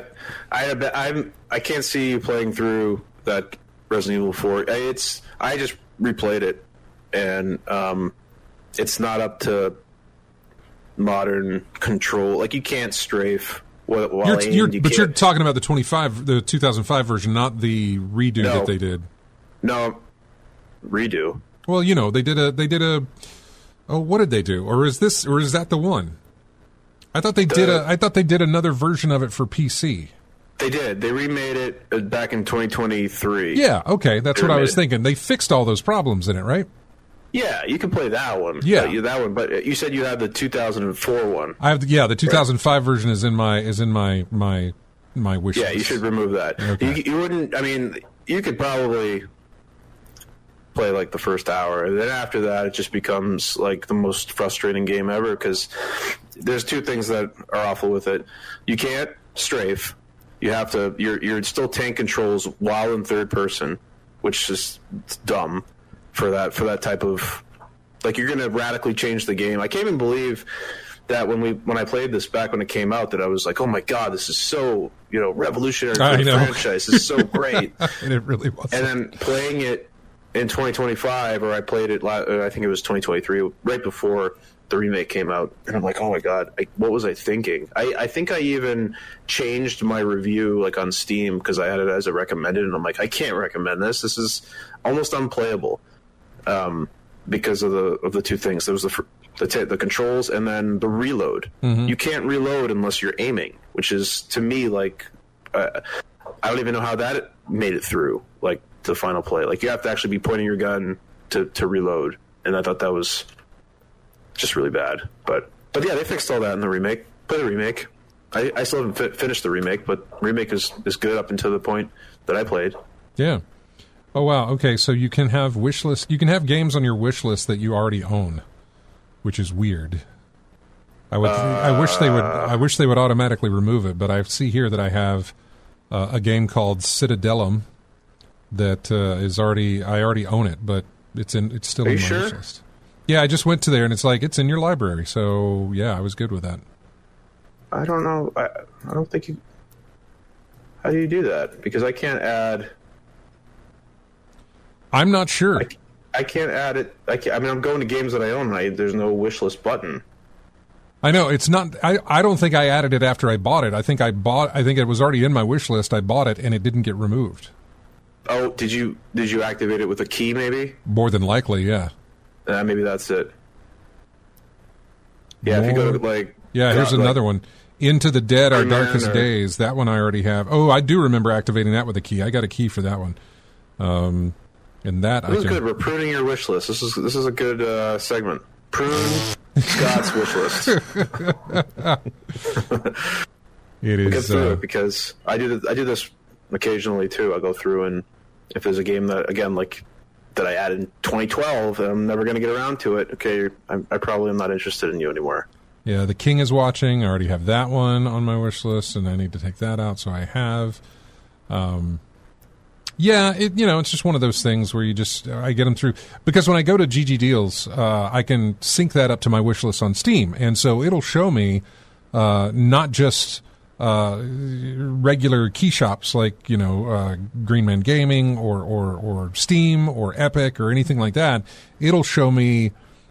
I can't see you playing through that Resident Evil 4. I just replayed it, and it's not up to modern control. Like, you can't strafe while aiming. But you're talking about the 2005 version, not the redo that they did. No, redo. Well, you know, they did a. Oh, what did they do? Or is that the one? I thought they did another version of it for PC. They did. They remade it back in 2023. Yeah, okay, that's what I was thinking. They fixed all those problems in it, right? Yeah, you can play that one. Yeah, that one. But you said you had the 2004 one. I have. The 2005 version is in my wish list. Yeah, you should remove that. Okay. You wouldn't. I mean, you could probably play like the first hour, and then after that, it just becomes like the most frustrating game ever because there's two things that are awful with it. You can't strafe. You have to. You're still tank controls while in third person, which is dumb for that type of. Like, you're going to radically change the game. I can't even believe that when I played this back when it came out, that I was like, oh my god, this is so revolutionary for the franchise. This is so great. And it really was. And then playing it in 2025, or I played it, I think it was 2023, right before the remake came out, and I'm like, oh my god, what was I thinking? I think I even changed my review like on Steam because I had it as a recommended, and I'm like, I can't recommend this. This is almost unplayable because of the two things. There was the controls and then the reload. Mm-hmm. You can't reload unless you're aiming, which is to me like I don't even know how that made it through like the final play. Like, you have to actually be pointing your gun to reload, and I thought that was just really bad. But yeah, they fixed all that in the remake. Play the remake. I still haven't finished the remake, but remake is good up until the point that I played. Yeah. Oh wow. Okay, so you can have wish list. You can have games on your wish list that you already own, which is weird. I wish they would automatically remove it, but I see here that I have a game called Citadellum that is already. I already own it, but it's still in my wish list. Yeah, I just went to there, and it's like, it's in your library. So, yeah, I was good with that. I don't know. I don't think you... How do you do that? Because I can't add... I'm not sure. I can't add it. I'm going to games that I own, and there's no wish list button. I know. It's not... I don't think I added it after I bought it. I think it was already in my wish list. I bought it, and it didn't get removed. Oh, did you activate it with a key, maybe? More than likely, yeah. Maybe that's it. Yeah, if you go to, like... Yeah, here's another one. Into the Dead, Our Green Man Darkest or- Days. That one I already have. Oh, I do remember activating that with a key. I got a key for that one. And that This I is can. good. We're pruning your wish list. This is a good segment. Prune Scott's wish list. It Get is. through it because I do this occasionally too. I go through, and if there's a game that again that I added in 2012 and I'm never going to get around to it, okay, I probably am not interested in you anymore. Yeah, The King is Watching. I already have that one on my wish list, and I need to take that out. So I have. Yeah, it's just one of those things where I get them through because when I go to GG Deals, I can sync that up to my wish list on Steam, and so it'll show me not just regular key shops like Green Man Gaming or Steam or Epic or anything like that. It'll show me,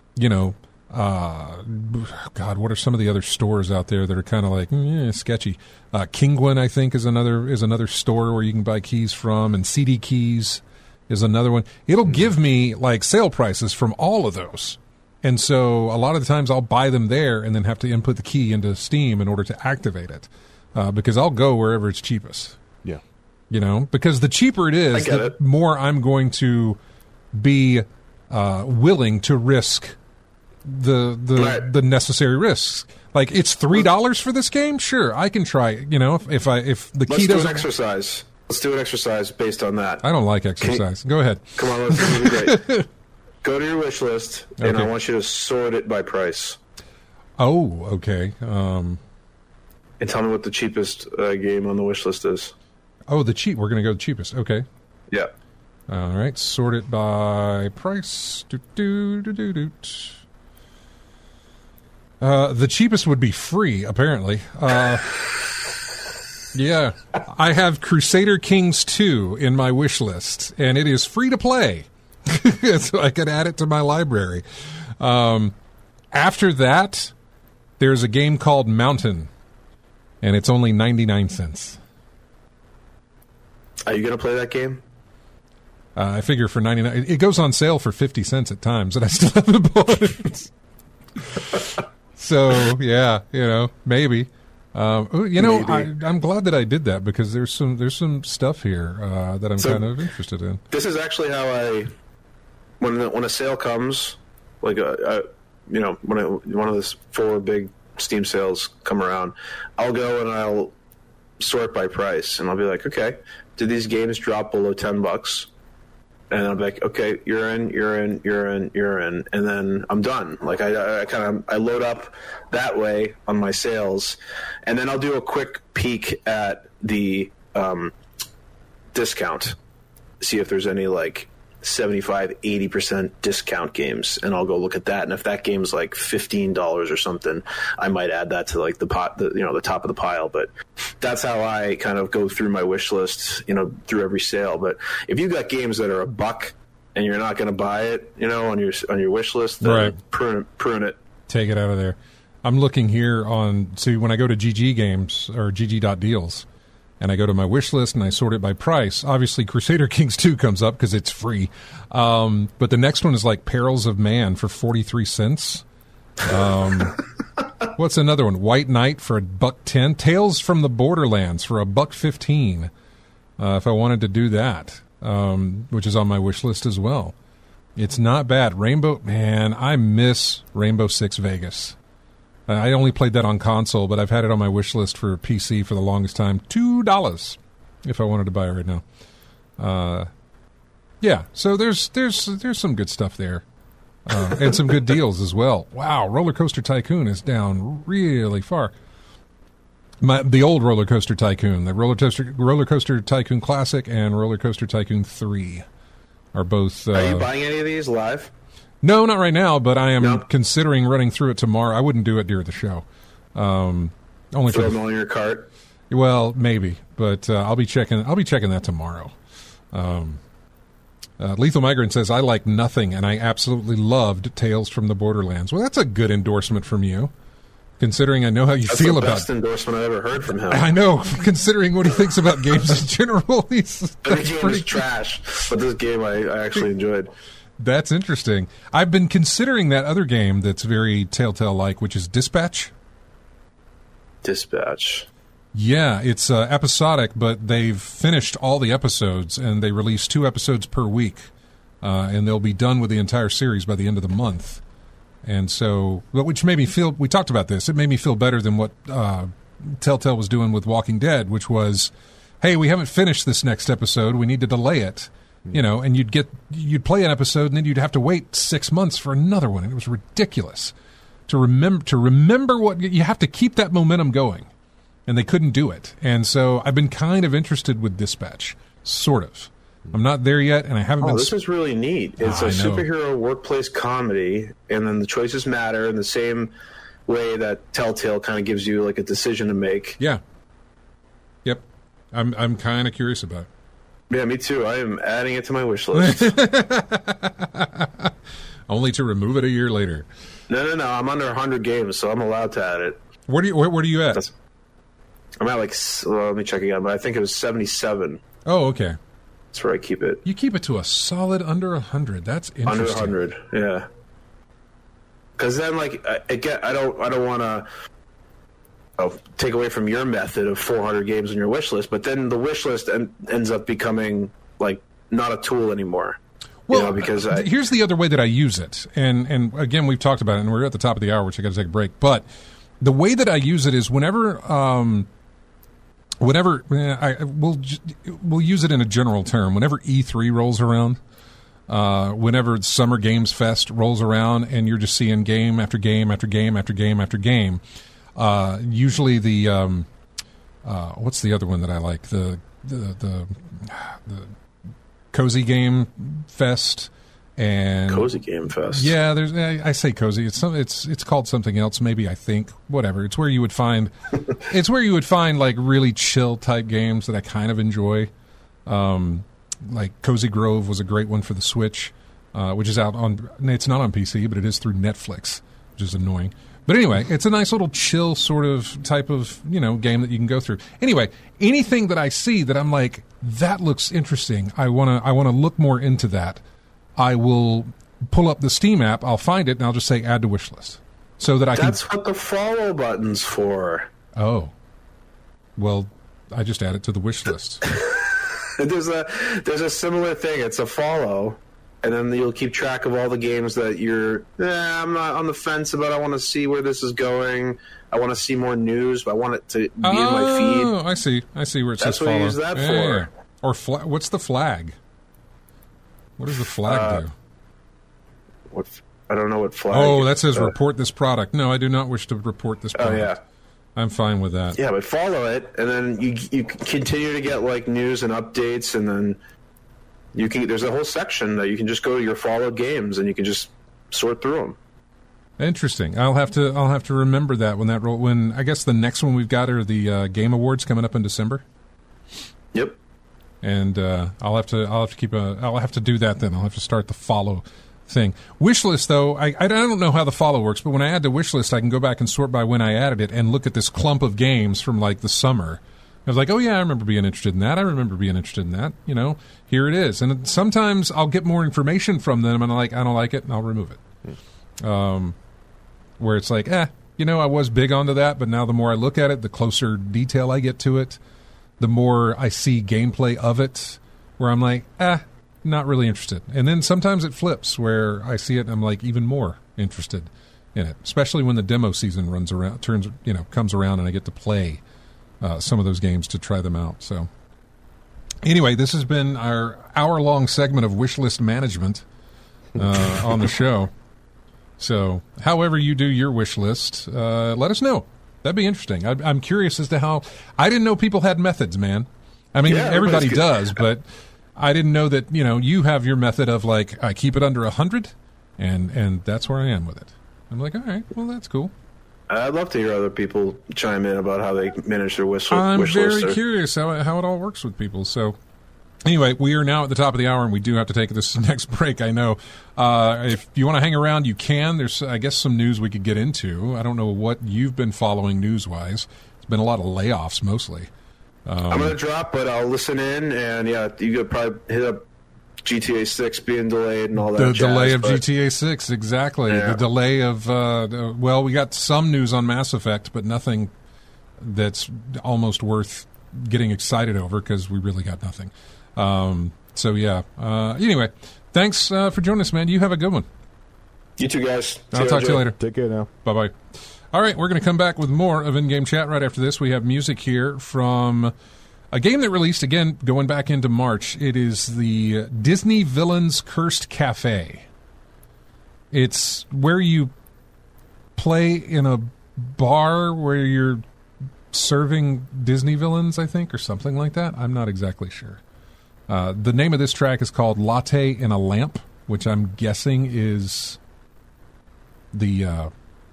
God, what are some of the other stores out there that are kind of like sketchy? Kinguin, I think, is another store where you can buy keys from, and CD Keys is another one. It'll give me like sale prices from all of those, and so a lot of the times I'll buy them there and then have to input the key into Steam in order to activate it, because I'll go wherever it's cheapest. Yeah. Because the cheaper it is, the more I'm going to be willing to risk the necessary risks. Like, it's $3 for this game. Sure, I can try it. If the key doesn't. Let's do an exercise. Let's do an exercise based on that. I don't like exercise. Go ahead. Come on, this is great. Go to your wish list, and I want you to sort it by price. Oh, okay. And tell me what the cheapest game on the wish list is. Oh, we're going to go the cheapest. Okay. Yeah. All right. Sort it by price. The cheapest would be free, apparently. Yeah. I have Crusader Kings 2 in my wish list, and it is free to play. So I could add it to my library. After that, there's a game called Mountain, and it's only 99 cents. Are you going to play that game? I figure for 99, it goes on sale for 50 cents at times, and I still haven't bought it. So yeah, maybe. Maybe. I'm glad that I did that because there's some stuff here that I'm kind of interested in. This is actually how when a sale comes, like when one of the 4 big Steam sales come around, I'll go and I'll sort by price, and I'll be like, okay, did these games drop below $10? And I'll be like, okay, you're in, and then I'm done. Like I load up that way on my sales, and then I'll do a quick peek at the discount, see if there's any like 75-80% discount games, and I'll go look at that. And if that game's like $15 or something, I might add that to like the top of the pile. But that's how I kind of go through my wish list, through every sale. But if you've got games that are $1 and you're not going to buy it, on your wish list, then right, prune it. Take it out of there. I'm looking here when I go to GG Games or GG.deals, and I go to my wish list and I sort it by price. Obviously, Crusader Kings 2 comes up because it's free. But the next one is like Perils of Man for 43 cents. What's another one? White Knight for $1.10. Tales from the Borderlands for $1.15. If I wanted to do that, which is on my wish list as well. It's not bad. I miss Rainbow Six Vegas. I only played that on console, but I've had it on my wish list for PC for the longest time. $2 if I wanted to buy it right now. Yeah, so there's some good stuff there, and some good deals as well. Wow, Roller Coaster Tycoon is down really far. The old Roller Coaster Tycoon, the Roller Coaster Tycoon Classic and Roller Coaster Tycoon 3 are both. Are you buying any of these live? No, not right now, but I am considering running through it tomorrow. I wouldn't do it during the show. Only throw them on your cart. Well, maybe, but I'll be checking that tomorrow. Lethal Migrant says, I like nothing, and I absolutely loved Tales from the Borderlands. Well, that's a good endorsement from you, considering I know how you feel about it. That's the best endorsement I ever heard from him. I know, considering what he thinks about games in general. Every game is trash, but this game I actually enjoyed. That's interesting. I've been considering that other game that's very Telltale-like, which is Dispatch. Dispatch. Yeah, it's episodic, but they've finished all the episodes, and they release 2 episodes per week, and they'll be done with the entire series by the end of the month. And so, which made me feel, we talked about this, it made me feel better than what Telltale was doing with Walking Dead, which was, hey, we haven't finished this next episode, we need to delay it. You know, and you'd play an episode, and then you'd have to wait 6 months for another one, and it was ridiculous. To remember what, you have to keep that momentum going. And they couldn't do it. And so I've been kind of interested with Dispatch, sort of. I'm not there yet, and I haven't been... This is really neat. It's a superhero workplace comedy, and then the choices matter in the same way that Telltale kind of gives you like a decision to make. Yeah. Yep. I'm kind of curious about it. Yeah, me too. I am adding it to my wish list. Only to remove it a year later. No. I'm under 100 games, so I'm allowed to add it. Where are you at? I'm at let me check again, but I think it was 77. Oh, okay. That's where I keep it. You keep it to a solid under 100. That's interesting. Under 100, yeah. Because then, like, I don't want to take away from your method of 400 games on your wish list, but then the wish list ends up becoming like not a tool anymore. Well, because here's the other way that I use it, and again, we've talked about it, and we're at the top of the hour, which I got to take a break. But the way that I use it is whenever we'll use it in a general term. Whenever E3 rolls around, whenever Summer Games Fest rolls around, and you're just seeing game after game after game after game after game. Usually the what's the other one that I like? The Cozy Game Fest and Cozy Game Fest. Yeah, I say cozy. It's called something else. Maybe I think whatever. It's where you would find like really chill type games that I kind of enjoy. Like Cozy Grove was a great one for the Switch, which is out on. It's not on PC, but it is through Netflix, which is annoying. But anyway, it's a nice little chill sort of type of, game that you can go through. Anyway, anything that I see that I'm like, that looks interesting, I want to look more into that, I will pull up the Steam app, I'll find it, and I'll just say add to wish list. So that That's what the follow button's for. Oh. Well, I just add it to the wish list. There's a similar thing. It's a follow. And then you'll keep track of all the games that I'm not on the fence about. I want to see where this is going. I want to see more news. I want it to be in my feed. Oh, I see where it says follow. That's what you use that for. Or what's the flag? What does the flag do? I don't know what flag. Oh, that says report this product. No, I do not wish to report this product. Oh, yeah. I'm fine with that. Yeah, but follow it, and then you continue to get like news and updates, and then... There's a whole section that you can just go to your followed games and you can just sort through them. Interesting. I'll have to remember that when I guess the next one we've got are the Game Awards coming up in December. Yep. And I'll have to do that then. I'll have to start the follow thing. Wishlist though, I don't know how the follow works, but when I add to wishlist, I can go back and sort by when I added it and look at this clump of games from like the summer. I was like, oh, yeah, I remember being interested in that. I remember being interested in that. Here it is. And sometimes I'll get more information from them, and I don't like it, and I'll remove it. Where it's like, I was big onto that, but now the more I look at it, the closer detail I get to it, the more I see gameplay of it, where I'm like, not really interested. And then sometimes it flips, where I see it, and I'm like even more interested in it, especially when the demo season comes around, and I get to play some of those games to try them out. So anyway, this has been our hour-long segment of wish list management on the show. So however you do your wish list, let us know. That'd be interesting. I'm curious as to how... I didn't know people had methods, man. I mean, everybody does, but I didn't know that, you have your method of like, I keep it under 100, and that's where I am with it. I'm like, all right, well, that's cool. I'd love to hear other people chime in about how they manage their wish list. I'm very curious how it all works with people. So anyway, we are now at the top of the hour, and we do have to take this next break, I know. If you want to hang around, you can. There's, I guess, some news we could get into. I don't know what you've been following news-wise. It's been a lot of layoffs, mostly. I'm going to drop, but I'll listen in, and, yeah, you could probably hit up GTA 6 being delayed and all that. The delay of GTA 6, exactly. Yeah. The delay of, we got some news on Mass Effect, but nothing that's almost worth getting excited over because we really got nothing. Anyway, thanks for joining us, man. You have a good one. You too, guys. I'll talk to you later. Take care now. Bye-bye. All right, we're going to come back with more of In-Game Chat right after this. We have music here from a game that released, again, going back into March. It is the Disney Villains Cursed Cafe. It's where you play in a bar where you're serving Disney villains, I think, or something like that. I'm not exactly sure. The name of this track is called Latte in a Lamp, which I'm guessing is the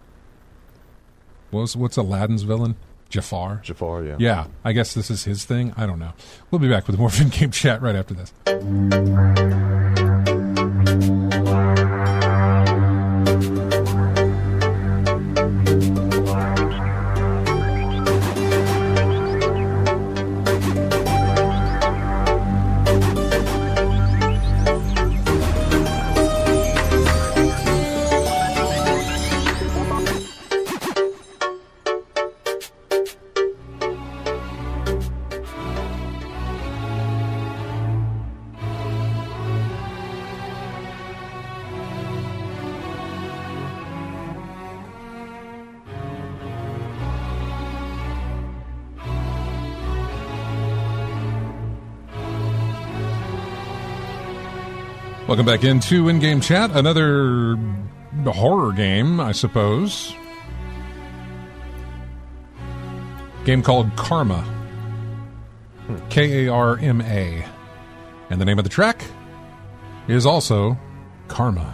what's Aladdin's villain? Jafar? Jafar, yeah. Yeah, I guess this is his thing. I don't know. We'll be back with more In-Game Chat right after this. Welcome back into In-Game Chat. Another horror game, I suppose. Game called Karma. Karma. And the name of the track is also Karma.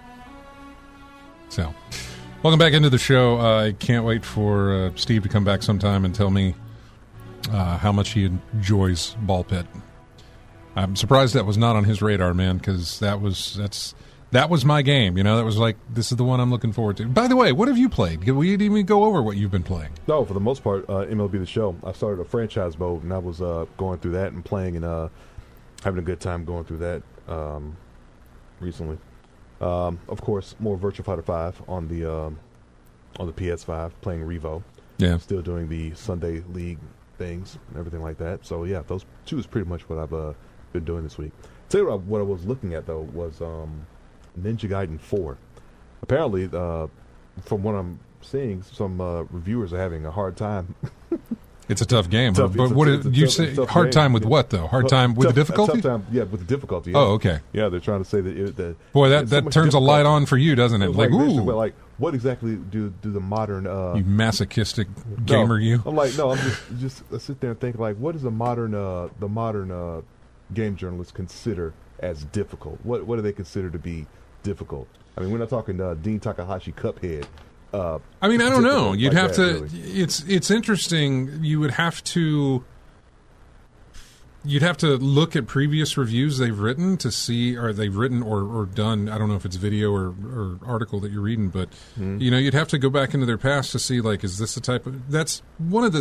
So, welcome back into the show. I can't wait for Steve to come back sometime and tell me how much he enjoys Ball Pit. I'm surprised that was not on his radar, man, because that was my game. You know, that was like, this is the one I'm looking forward to. By the way, what have you played? We didn't even go over what you've been playing. No, for the most part, MLB The Show. I started a franchise mode, and I was going through that and playing and having a good time going through that recently. Of course, more Virtua Fighter 5 on the PS5, playing Revo. Yeah. Still doing the Sunday League things and everything like that. So, yeah, those two is pretty much what I've been doing this week. Tell you what I was looking at, though, was Ninja Gaiden 4. Apparently, from what I'm seeing, some reviewers are having a hard time. It's a tough game. But what did you say? Hard time with what, though? Hard time with the difficulty? Tough time, yeah, with the difficulty. Yeah. Oh, okay. Yeah, they're trying to say that boy, that turns a light on for you, doesn't it? Like, ooh. But like, what exactly do the modern you masochistic gamer, you? I'm like, no, I'm just I sit there and think, like, what does the modern game journalists consider as difficult? What do they consider to be difficult? I mean, we're not talking Dean Takahashi Cuphead. I mean, I don't know. You'd like have to. Really. It's interesting. You would have to. You'd have to look at previous reviews they've written to see, or they've written or done. I don't know if it's video or article that you're reading, but you know, you'd have to go back into their past to see, like, is this the type of? That's one of the.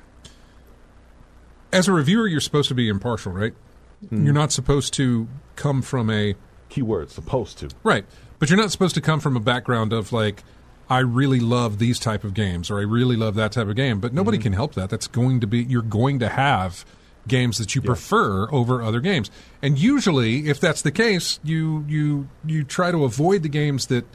As a reviewer, you're supposed to be impartial, right? You're not supposed to come from a keyword supposed to, right? But you're not supposed to come from a background of like, I really love these type of games, or I really love that type of game. But nobody can help that. That's going to be, you're going to have games that you prefer over other games. And usually, if that's the case, you try to avoid the games that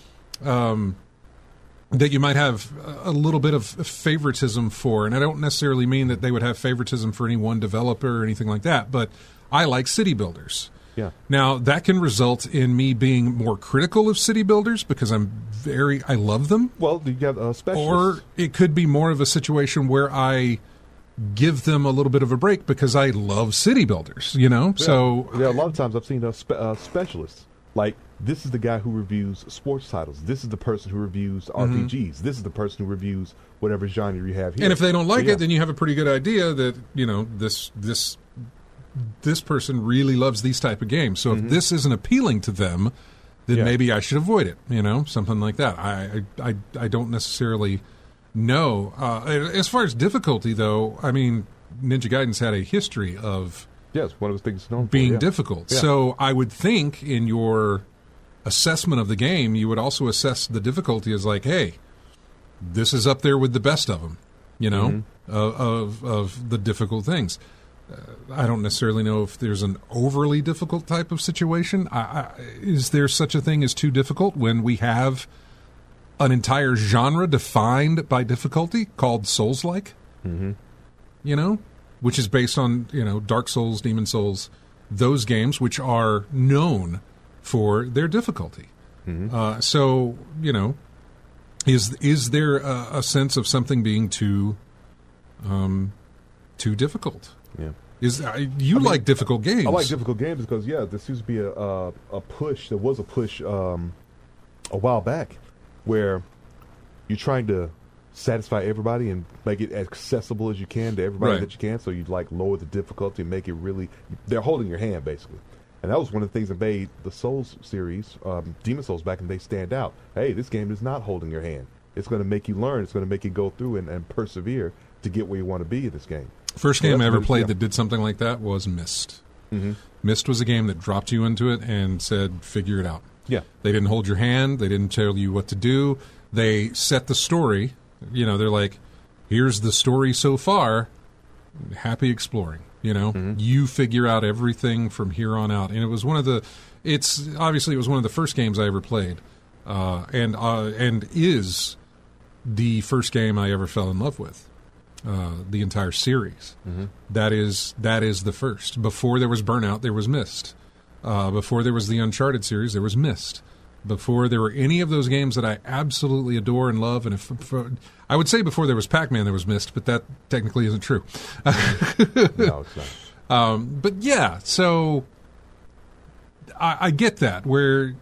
that you might have a little bit of favoritism for. And I don't necessarily mean that they would have favoritism for any one developer or anything like that, but I like city builders. Yeah. Now, that can result in me being more critical of city builders because I love them. Well, you got specialists. Or it could be more of a situation where I give them a little bit of a break because I love city builders, you know? Yeah. So yeah, a lot of times I've seen specialists. Like, this is the guy who reviews sports titles. This is the person who reviews RPGs. This is the person who reviews whatever genre you have here. And if they don't like it, then you have a pretty good idea that, you know, this person really loves these type of games. So if this isn't appealing to them, then maybe I should avoid it, you know, something like that. I don't necessarily know. As far as difficulty, though, I mean, Ninja Gaiden's had a history of one of the things known being for, difficult. Yeah. So I would think in your assessment of the game, you would also assess the difficulty as like, hey, this is up there with the best of them. of the difficult things. I don't necessarily know if there's an overly difficult type of situation. Is there such a thing as too difficult when we have an entire genre defined by difficulty called Souls-like? Mm-hmm. Which is based on, Dark Souls, Demon Souls, those games which are known for their difficulty. Mm-hmm. Is there a sense of something being too difficult? Yeah. Like difficult games? I like difficult games because there seems to be a push. There was a push a while back where you're trying to satisfy everybody and make it as accessible as you can to everybody that you can. So you lower the difficulty and make it really. They're holding your hand basically, and that was one of the things that made the Souls series, Demon Souls back in the day, stand out. Hey, this game is not holding your hand. It's going to make you learn. It's going to make you go through and persevere to get where you want to be in this game. First game I ever played that did something like that was Myst. Mm-hmm. Myst was a game that dropped you into it and said, figure it out. Yeah. They didn't hold your hand. They didn't tell you what to do. They set the story. They're like, here's the story so far. Happy exploring. Mm-hmm. You figure out everything from here on out. And it was one of the first games I ever played. And is the first game I ever fell in love with. The entire series. Mm-hmm. That is the first. Before there was Burnout, there was Myst. Before there was the Uncharted series, there was Myst. Before there were any of those games that I absolutely adore and love, and I would say before there was Pac-Man, there was Myst, but that technically isn't true. No, it's not. But yeah, so I get that, where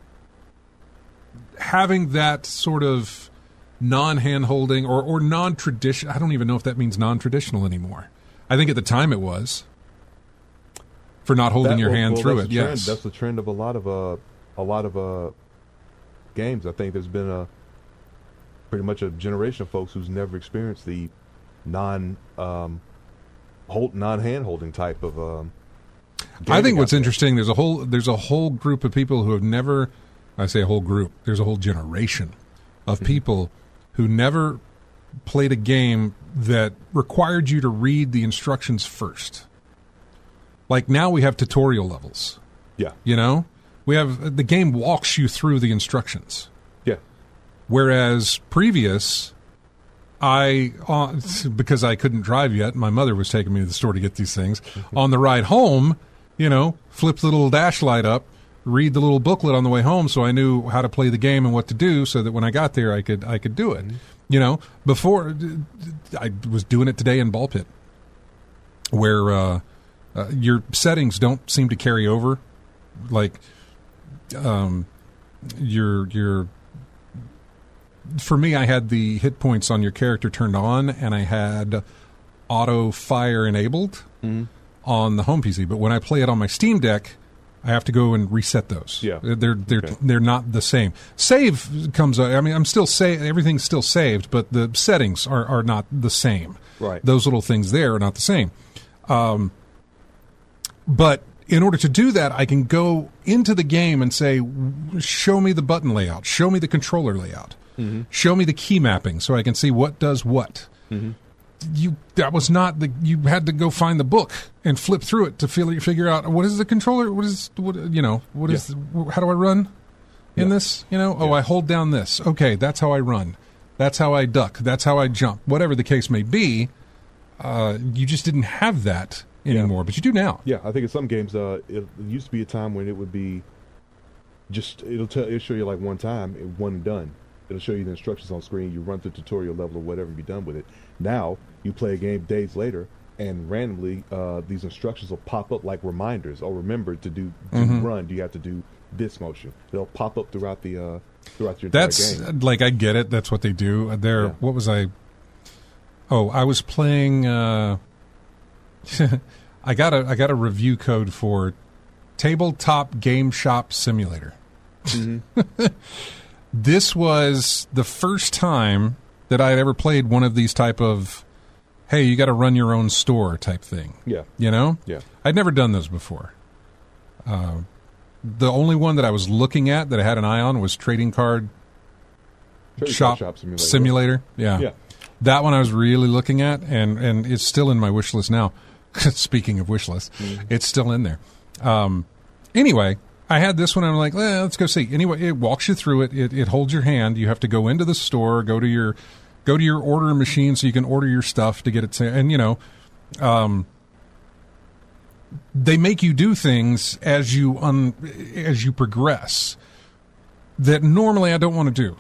having that sort of non-hand-holding or non-traditional. I don't even know if that means non-traditional anymore. I think at the time it was for not holding your hand through it. Yes, that's the trend of a lot of games. I think there's been pretty much a generation of folks who's never experienced the non-hand holding type of. I think what's interesting, there's a whole group of people who have never. I say a whole group. There's a whole generation of people who never played a game that required you to read the instructions first. Like now we have tutorial levels. Yeah. We have the game walks you through the instructions. Yeah. Whereas previous, because I couldn't drive yet, my mother was taking me to the store to get these things. On the ride home, flip the little dash light up, read the little booklet on the way home, so I knew how to play the game and what to do, so that when I got there, I could do it. Before I was doing it today in Ball Pit, where your settings don't seem to carry over, like your. For me, I had the hit points on your character turned on, and I had auto fire enabled on the home PC. But when I play it on my Steam Deck, I have to go and reset those. Yeah, they're not the same. Save comes. I'm still everything's still saved, but the settings are not the same. Right. Those little things there are not the same. But in order to do that, I can go into the game and say, "Show me the button layout. Show me the controller layout. Mm-hmm. Show me the key mapping, so I can see what does what." Mm-hmm. You had to go find the book and flip through it to figure out what is the controller, how do I run in this? I hold down this. Okay, that's how I run. That's how I duck. That's how I jump. Whatever the case may be, you just didn't have that anymore, but you do now. Yeah, I think in some games, it used to be a time when it would be it'll show you like one time, one and done. It'll show you the instructions on screen. You run through the tutorial level or whatever and be done with it. Now, you play a game days later, and randomly these instructions will pop up like reminders. Oh, remember to run. Do you have to do this motion? It'll pop up throughout your entire game. That's like, I get it. That's what they do. What was I? Oh, I was playing. I got a review code for Tabletop Game Shop Simulator. Mm-hmm. This was the first time that I had ever played one of these type of, hey, you got to run your own store type thing. Yeah. Yeah. I'd never done those before. The only one that I was looking at that I had an eye on was Trading Card Shop Simulator. Yeah. That one I was really looking at, and it's still in my wish list now. Speaking of wish list, it's still in there. Anyway, I had this one, and I'm like, let's go see. Anyway, it walks you through it. It holds your hand. You have to go into the store, go to your order machine so you can order your stuff to get it. And they make you do things as you progress that normally I don't want to do.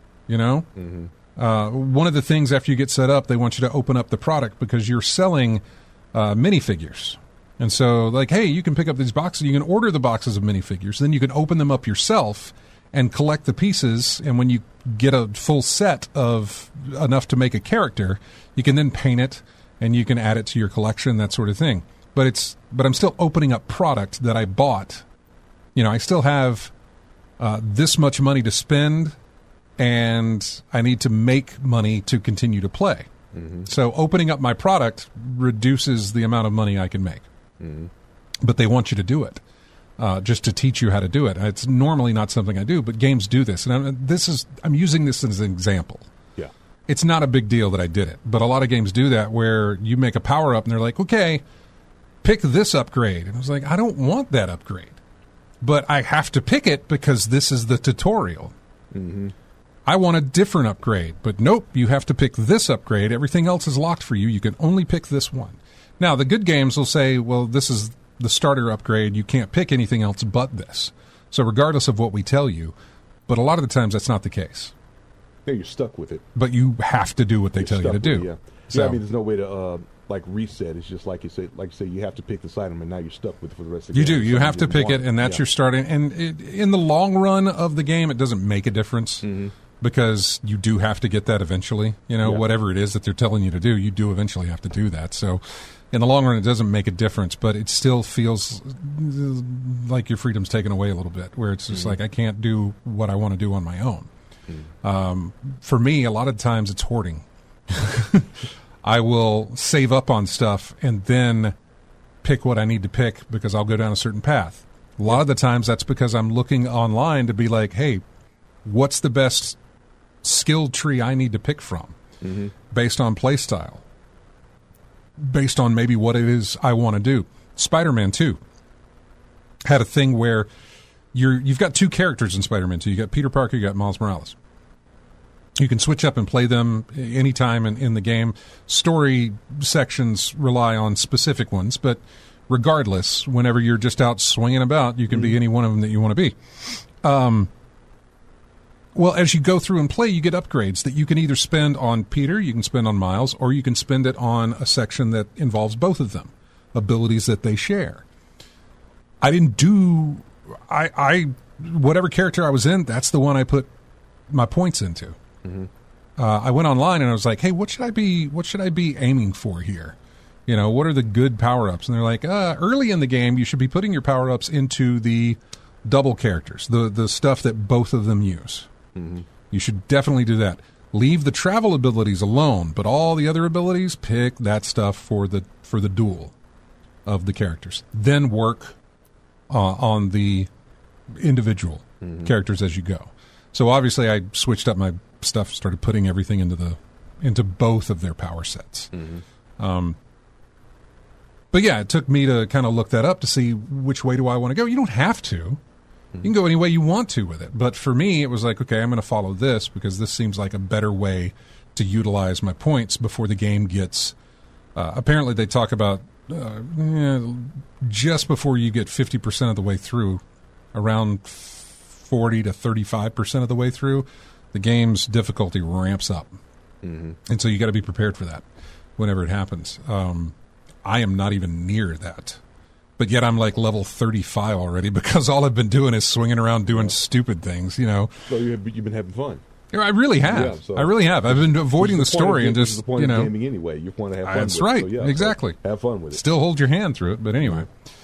One of the things after you get set up, they want you to open up the product because you're selling minifigures. And so, like, hey, you can pick up these boxes. You can order the boxes of minifigures. Then you can open them up yourself and collect the pieces. And when you get a full set of enough to make a character, you can then paint it and you can add it to your collection, that sort of thing. But I'm still opening up product that I bought. I still have this much money to spend, and I need to make money to continue to play. Mm-hmm. So opening up my product reduces the amount of money I can make. Mm-hmm. But they want you to do it, just to teach you how to do it. It's normally not something I do, but games do this. And I'm using this as an example. Yeah. It's not a big deal that I did it, but a lot of games do that where you make a power-up and they're like, okay, pick this upgrade. And I was like, I don't want that upgrade. But I have to pick it because this is the tutorial. Mm-hmm. I want a different upgrade, but nope, you have to pick this upgrade. Everything else is locked for you. You can only pick this one. Now, the good games will say, well, this is the starter upgrade. You can't pick anything else but this. So regardless of what we tell you, but a lot of the times that's not the case. Yeah, you're stuck with it. But you have to do what they tell you to do. Yeah. So, I mean, there's no way to reset. It's just like you say, you have to pick this item, and now you're stuck with it for the rest of the game. You do. You have to pick it, and that's your starting. And in the long run of the game, it doesn't make a difference because you do have to get that eventually. Whatever it is that they're telling you to do, you do eventually have to do that. So in the long run, it doesn't make a difference, but it still feels like your freedom's taken away a little bit, where it's just like I can't do what I want to do on my own. For me, a lot of times it's hoarding. I will save up on stuff and then pick what I need to pick because I'll go down a certain path. A lot of the times that's because I'm looking online to be like, hey, what's the best skill tree I need to pick from based on play style, based on maybe what it is I want to do. Spider-Man 2 had a thing where you've got two characters in Spider-Man 2. You got Peter Parker, you got Miles Morales. You can switch up and play them anytime in the game. Story sections rely on specific ones, but regardless, whenever you're just out swinging about, you can be any one of them that you want to be. Well, as you go through and play, you get upgrades that you can either spend on Peter, you can spend on Miles, or you can spend it on a section that involves both of them, abilities that they share. I didn't do... whatever character I was in, that's the one I put my points into. I went online and I was like, hey, what should I be aiming for here? What are the good power-ups? And they're like, early in the game, you should be putting your power-ups into the double characters, the stuff that both of them use. You should definitely do that. Leave the travel abilities alone, but all the other abilities, pick that stuff for the duel of the characters. Then work on the individual characters as you go. So obviously I switched up my stuff, started putting everything into both of their power sets. But yeah, it took me to kind of look that up to see which way do I want to go. You don't have to. You can go any way you want to with it. But for me, it was like, okay, I'm going to follow this because this seems like a better way to utilize my points before the game gets... apparently they talk about just before you get 50% of the way through, around 40 to 35% of the way through, the game's difficulty ramps up. And so you got to be prepared for that whenever it happens. I am not even near that. But yet I'm like level 35 already because all I've been doing is swinging around doing stupid things, So you've been having fun. I really have. Yeah, so I really have. I've been avoiding the story and just, the point of gaming anyway. You want to have fun with it. That's right. So, yeah, exactly. So have fun with it. Still hold your hand through it, but anyway.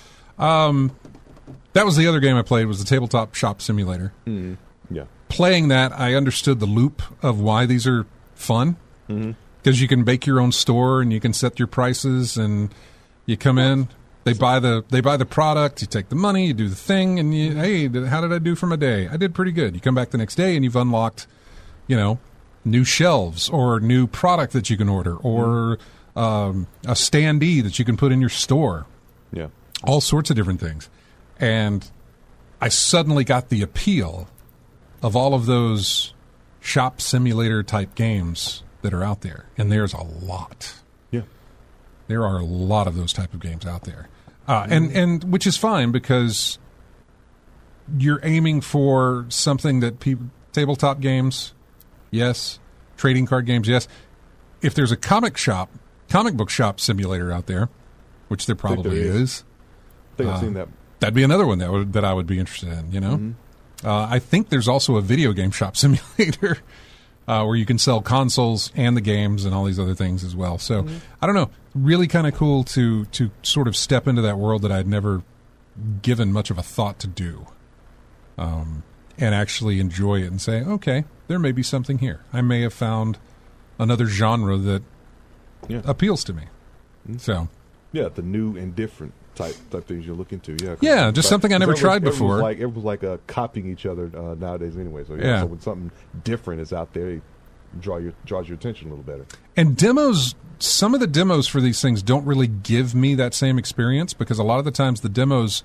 That was the other game I played, was the Tabletop Shop Simulator. Yeah. Playing that, I understood the loop of why these are fun. Because you can bake your own store and you can set your prices and you come in, they buy the product, you take the money, you do the thing, and hey, how did I do for my day? I did pretty good. You come back the next day and you've unlocked, new shelves or new product that you can order or a standee that you can put in your store. Yeah. All sorts of different things. And I suddenly got the appeal of all of those shop simulator type games that are out there. And there's a lot. Yeah. There are a lot of those type of games out there. And which is fine because you're aiming for something that tabletop games, yes. Trading card games, yes. If there's a comic book shop simulator out there, which there probably is. I think I've seen that. That'd be another one that I would be interested in, you know? I think there's also a video game shop simulator where you can sell consoles and the games and all these other things as well. So, I don't know. Really kind of cool to sort of step into that world that I'd never given much of a thought to do. And actually enjoy it and say, okay, there may be something here. I may have found another genre that appeals to me. So, yeah, the new and different type things you're looking to. Yeah, just something I never tried before. It was like copying each other nowadays anyway. So so when something different is out there, it draws your attention a little better. And demos, some of the demos for these things don't really give me that same experience because a lot of the times the demos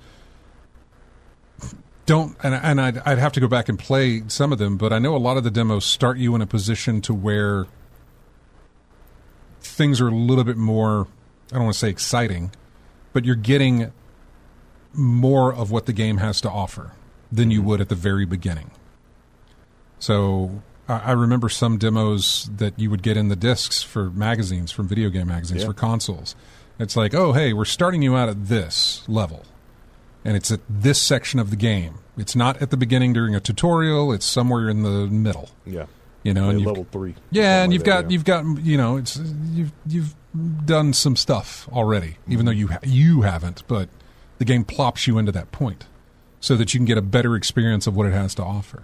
don't, and I'd have to go back and play some of them, but I know a lot of the demos start you in a position to where things are a little bit more, I don't want to say exciting, but you're getting more of what the game has to offer than you would at the very beginning. So I remember some demos that you would get in the discs for magazines, from video game magazines, for consoles. It's like, oh, hey, we're starting you out at this level. And it's at this section of the game. It's not at the beginning during a tutorial. It's somewhere in the middle. Yeah. You know, and level 3. Yeah, and you've got, you know, it's you've done some stuff already, even though you haven't. But the game plops you into that point, so that you can get a better experience of what it has to offer.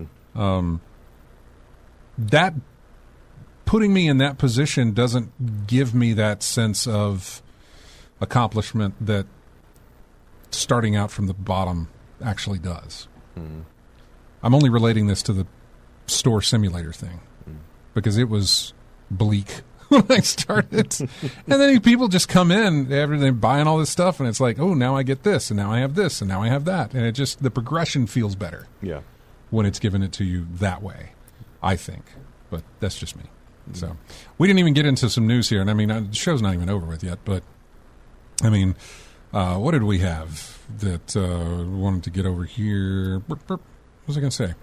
That putting me in that position doesn't give me that sense of accomplishment that starting out from the bottom actually does. I'm only relating this to the store simulator thing because it was bleak when I started. And then people just come in after they're buying all this stuff and it's like, oh, now I get this and now I have this and now I have that. And it just, the progression feels better when it's given it to you that way, I think. But that's just me. So we didn't even get into some news here. And I mean, the show's not even over with yet, but I mean, what did we have that we wanted to get over here? What was I going to say?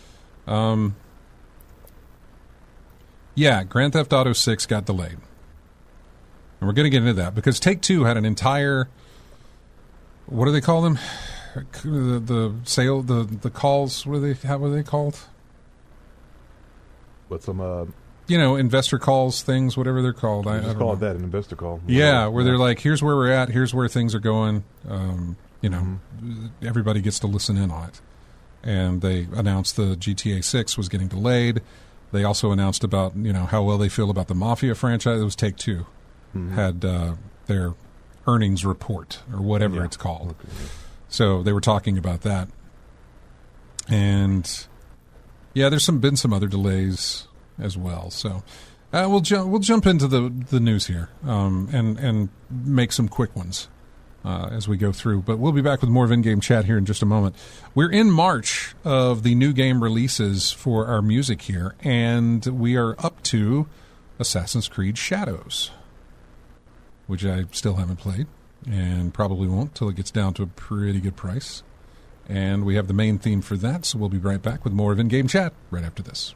Grand Theft Auto 6 got delayed. And we're going to get into that because Take-Two had an entire, what do they call them? The sale, the calls, what are they called? But some investor calls, things, whatever they're called. I just call it that, an investor call. Yeah, where they're like, here's where we're at, here's where things are going. Everybody gets to listen in on it. And they announced the GTA 6 was getting delayed. They also announced about, how well they feel about the Mafia franchise. It was Take-Two. Had their earnings report, or whatever it's called. Okay. So they were talking about that. And, there's been some other delays as well. So we'll jump into the news here and make some quick ones as we go through. But we'll be back with more of In-Game Chat here in just a moment. We're in March of the new game releases for our music here, and we are up to Assassin's Creed Shadows, which I still haven't played and probably won't till it gets down to a pretty good price. And we have the main theme for that, so we'll be right back with more of In-Game Chat right after this.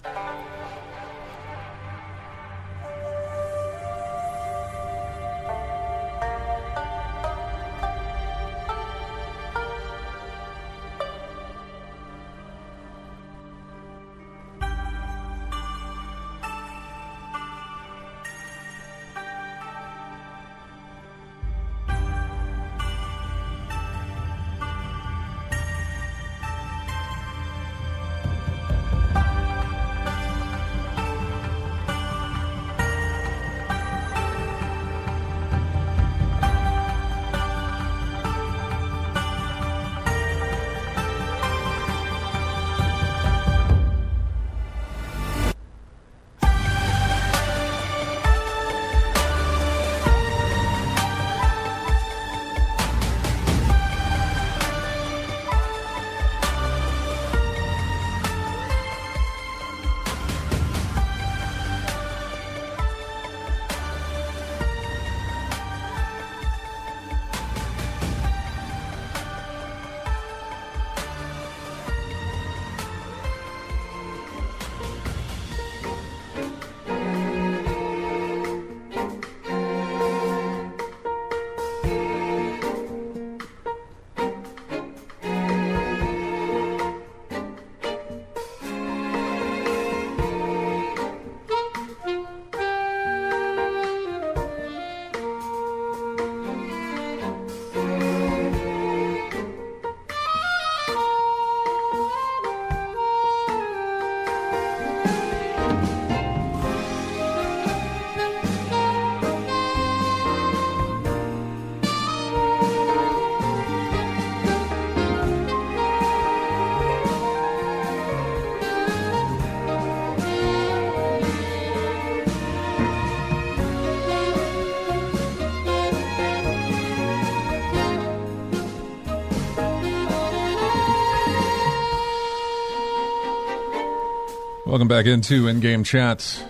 Welcome back into In-Game Chat.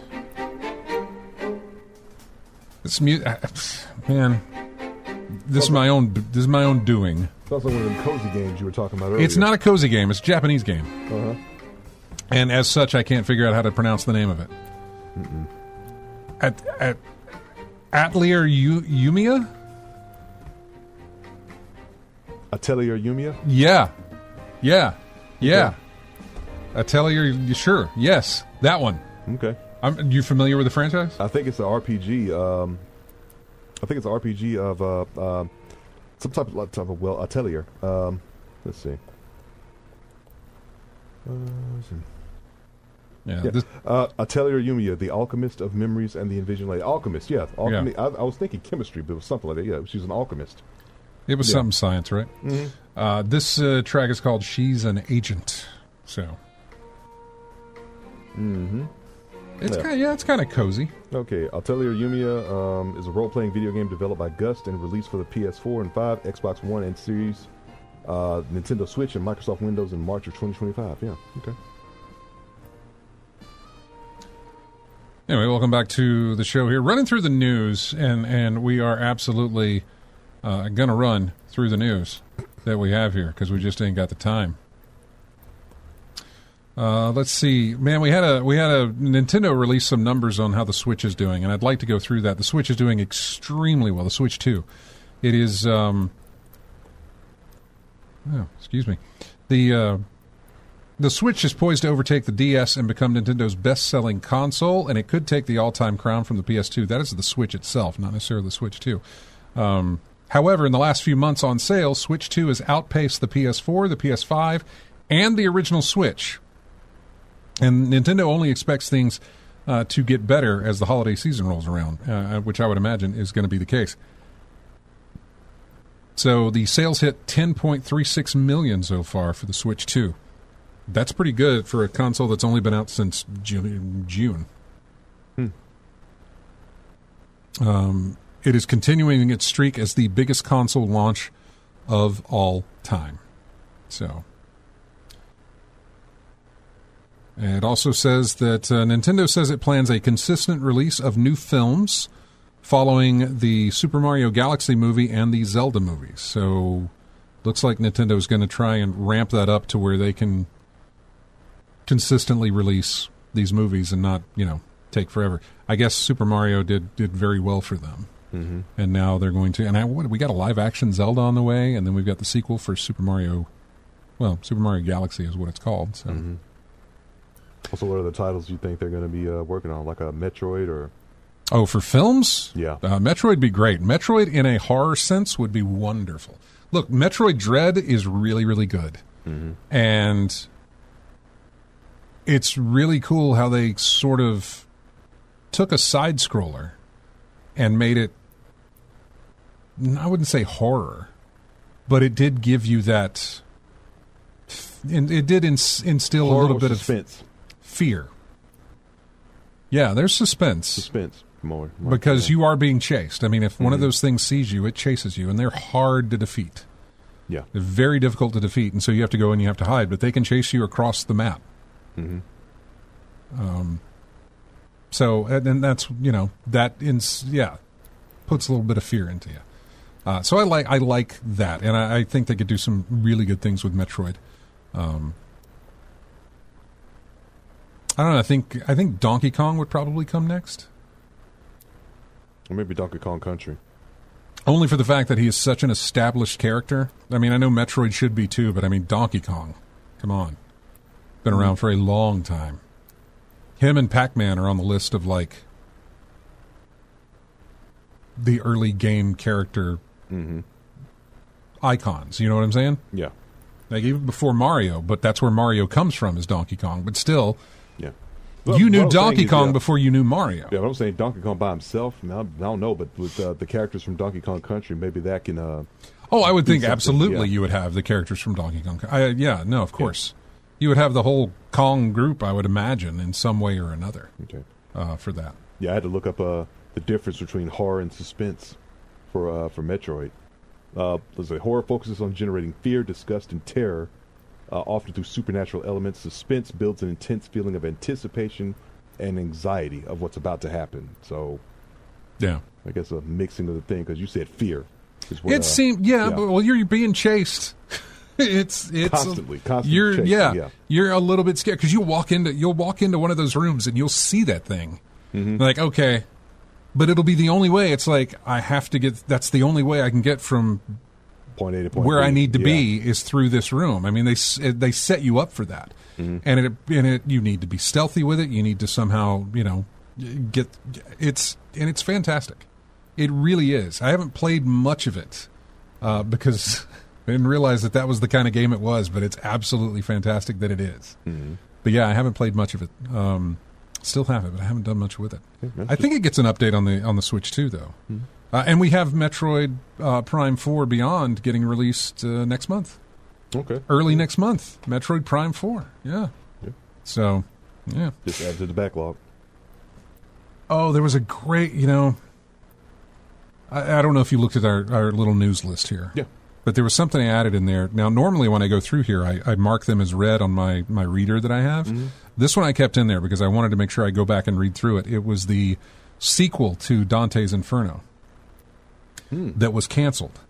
This man, this is my own doing. It's also one of them cozy games you were talking about earlier. It's not a cozy game. It's a Japanese game. Uh-huh. And as such, I can't figure out how to pronounce the name of it. Atelier Yumiya? Atelier Yumiya? Yeah. Atelier, sure. Yes, that one. Okay. You familiar with the franchise? I think it's an RPG. I think it's an RPG of some type of Atelier. Let's see. Atelier Yumiya, the Alchemist of Memories and the Invigilator. Alchemist, yeah. Alchemy. Yeah. I was thinking chemistry, but it was something like that. Yeah, she was an alchemist. It was something science, right? Mm-hmm. This track is called "She's an Agent." So, it's kind of cozy. Okay, Atelier Yumiya is a role-playing video game developed by Gust and released for the PS4 and 5, Xbox One and Series, Nintendo Switch, and Microsoft Windows in March of 2025. Yeah, okay. Anyway, welcome back to the show here. Running through the news, and we are absolutely going to run through the news that we have here because we just ain't got the time. Let's see, man. We had a Nintendo release some numbers on how the Switch is doing, and I'd like to go through that. The Switch is doing extremely well. The Switch 2, it is. Excuse me. The Switch is poised to overtake the DS and become Nintendo's best-selling console, and it could take the all-time crown from the PS2. That is the Switch itself, not necessarily the Switch 2. However, in the last few months on sale, Switch 2 has outpaced the PS4, the PS5, and the original Switch. And Nintendo only expects things to get better as the holiday season rolls around, which I would imagine is going to be the case. So the sales hit 10.36 million so far for the Switch 2. That's pretty good for a console that's only been out since June. It is continuing its streak as the biggest console launch of all time. So, and it also says that Nintendo says it plans a consistent release of new films following the Super Mario Galaxy movie and the Zelda movies. So, looks like Nintendo's going to try and ramp that up to where they can consistently release these movies and not, take forever. I guess Super Mario did very well for them. Mm-hmm. And now they're going to... And we got a live-action Zelda on the way, and then we've got the sequel for Super Mario... Well, Super Mario Galaxy is what it's called. So. Mm-hmm. Also, what other titles do you think they're going to be working on? Like a Metroid or... Oh, for films? Yeah. Metroid would be great. Metroid in a horror sense would be wonderful. Look, Metroid Dread is really, really good. Mm-hmm. And... it's really cool how they sort of took a side-scroller and made it, I wouldn't say horror, but it did give you that, it did instill horror a little bit suspense. Of fear. Yeah, there's suspense. Suspense, more because you are being chased. I mean, if one of those things sees you, it chases you, and they're hard to defeat. Yeah. They're very difficult to defeat, and so you have to go and you have to hide, but they can chase you across the map. Mm-hmm. So, and that's, puts a little bit of fear into you. So I like that, and I think they could do some really good things with Metroid. I don't know. I think Donkey Kong would probably come next. Or maybe Donkey Kong Country. Only for the fact that he is such an established character. I mean, I know Metroid should be too, but I mean, Donkey Kong. Come on. Been around for a long time. Him and Pac-Man are on the list of, like, the early game character icons. You know what I'm saying? Yeah. Like, even before Mario, but that's where Mario comes from, is Donkey Kong. But still, yeah. You knew Donkey Kong before you knew Mario. Yeah, but I'm saying Donkey Kong by himself, I don't know, but with the characters from Donkey Kong Country, maybe that can... I would think absolutely you would have the characters from Donkey Kong. Of course. Yeah. You would have the whole Kong group, I would imagine, in some way or another. Okay. For that. Yeah, I had to look up the difference between horror and suspense for Metroid. Let's say horror focuses on generating fear, disgust, and terror. often through supernatural elements. Suspense builds an intense feeling of anticipation and anxiety of what's about to happen. So, yeah, I guess a mixing of the thing, because you said fear. Is what, it seemed, but well, you're being chased. It's constantly you're chasing, you're a little bit scared because you'll walk into one of those rooms and you'll see that thing, like, okay, but it'll be the only way. It's like I have to get. That's the only way I can get from point A to point where B. I need to be is through this room. I mean, they set you up for that, and you need to be stealthy with it. You need to somehow get it's fantastic. It really is. I haven't played much of it because I didn't realize that was the kind of game it was, but it's absolutely fantastic that it is. But yeah, I haven't played much of it. Still have it, but I haven't done much with it. I think it gets an update on the Switch too, though. And we have Metroid Prime 4 Beyond getting released next month. Okay. Early next month. Metroid Prime 4. Yeah. So, yeah. Just add to the backlog. Oh, there was a great, I don't know if you looked at our little news list here. Yeah. But there was something I added in there. Now, normally when I go through here, I mark them as red on my reader that I have. This one I kept in there because I wanted to make sure I go back and read through it. It was the sequel to Dante's Inferno that was canceled.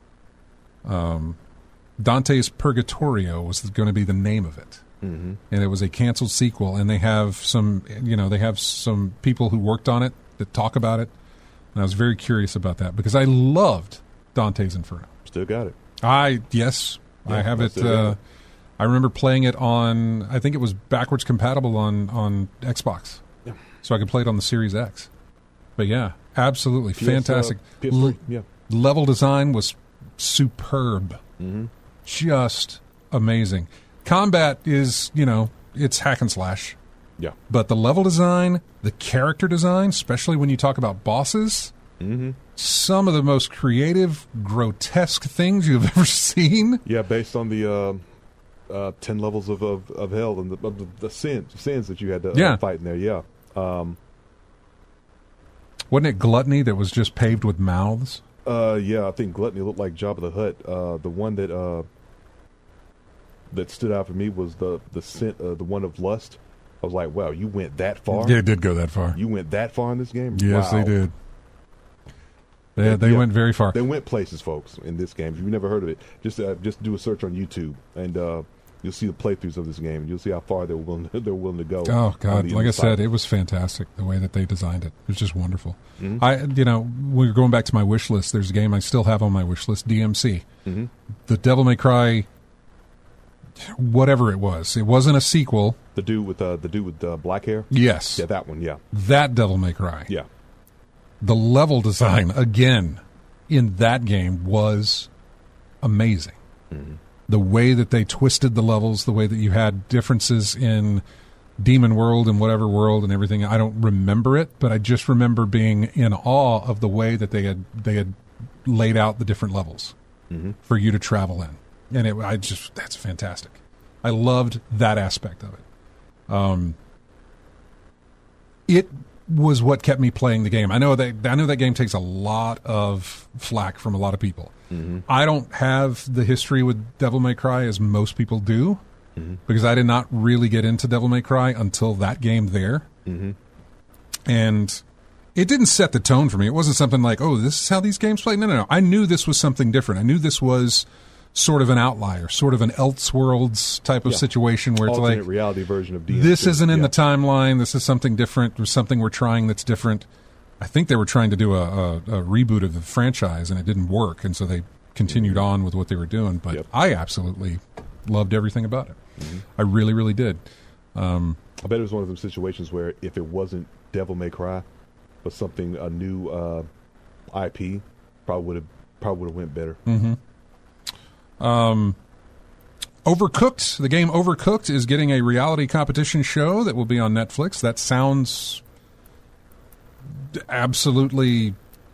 Dante's Purgatorio was going to be the name of it. And it was a canceled sequel, and they have some people who worked on it that talk about it. And I was very curious about that because I loved Dante's Inferno. Still got it. I have it. I remember playing it on, I think it was backwards compatible on Xbox. Yeah. So I could play it on the Series X. But yeah, absolutely fantastic. PS3, Level design was superb. Just amazing. Combat is, it's hack and slash. Yeah. But the level design, the character design, especially when you talk about bosses, some of the most creative, grotesque things you've ever seen. Yeah, based on the 10 levels of hell and the sins that you had to fight in there. Yeah. Wasn't it Gluttony that was just paved with mouths? Yeah, I think Gluttony looked like Jabba the Hutt. The one that stood out for me was the one of Lust. I was like, wow, you went that far? Yeah, it did go that far. You went that far in this game? Yes, wow. they did. They went very far. They went places, folks, in this game. If you've never heard of it, just do a search on YouTube, and you'll see the playthroughs of this game. You'll see how far they're willing to go. Oh, God. Like I said, it was fantastic, the way that they designed it. It was just wonderful. We're going back to my wish list. There's a game I still have on my wish list, DMC. The Devil May Cry, whatever it was. It wasn't a sequel. The dude with black hair? Yes. Yeah, that one, yeah. That Devil May Cry. Yeah. The level design, again, in that game was amazing. The way that they twisted the levels, the way that you had differences in Demon World and whatever world and everything. I don't remember it, but I just remember being in awe of the way that they had laid out the different levels for you to travel in. And that's fantastic. I loved that aspect of it. It was what kept me playing the game. I know that game takes a lot of flack from a lot of people. I don't have the history with Devil May Cry as most people do, because I did not really get into Devil May Cry until that game there. And it didn't set the tone for me. It wasn't something like, oh, this is how these games play. No. I knew this was something different. I knew this was sort of an outlier, sort of an Elseworlds type of situation where it's alternate like reality version of DMC. This isn't in the timeline. This is something different, or something we're trying that's different. I think they were trying to do a reboot of the franchise, and it didn't work, and so they continued on with what they were doing. But I absolutely loved everything about it. I really, really did. I bet it was one of those situations where if it wasn't Devil May Cry, but something, a new IP, probably would have went better. Overcooked, the game Overcooked is getting a reality competition show that will be on Netflix. That sounds absolutely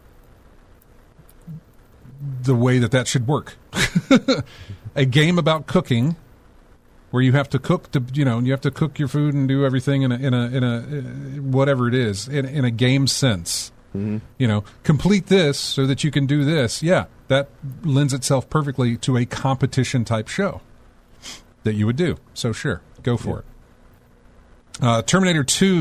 the way that should work. A game about cooking where you have to cook you have to cook your food and do everything in a whatever it is in a game sense. Complete this so that you can do this. Yeah, that lends itself perfectly to a competition type show. that you would do. So sure, go for it. Terminator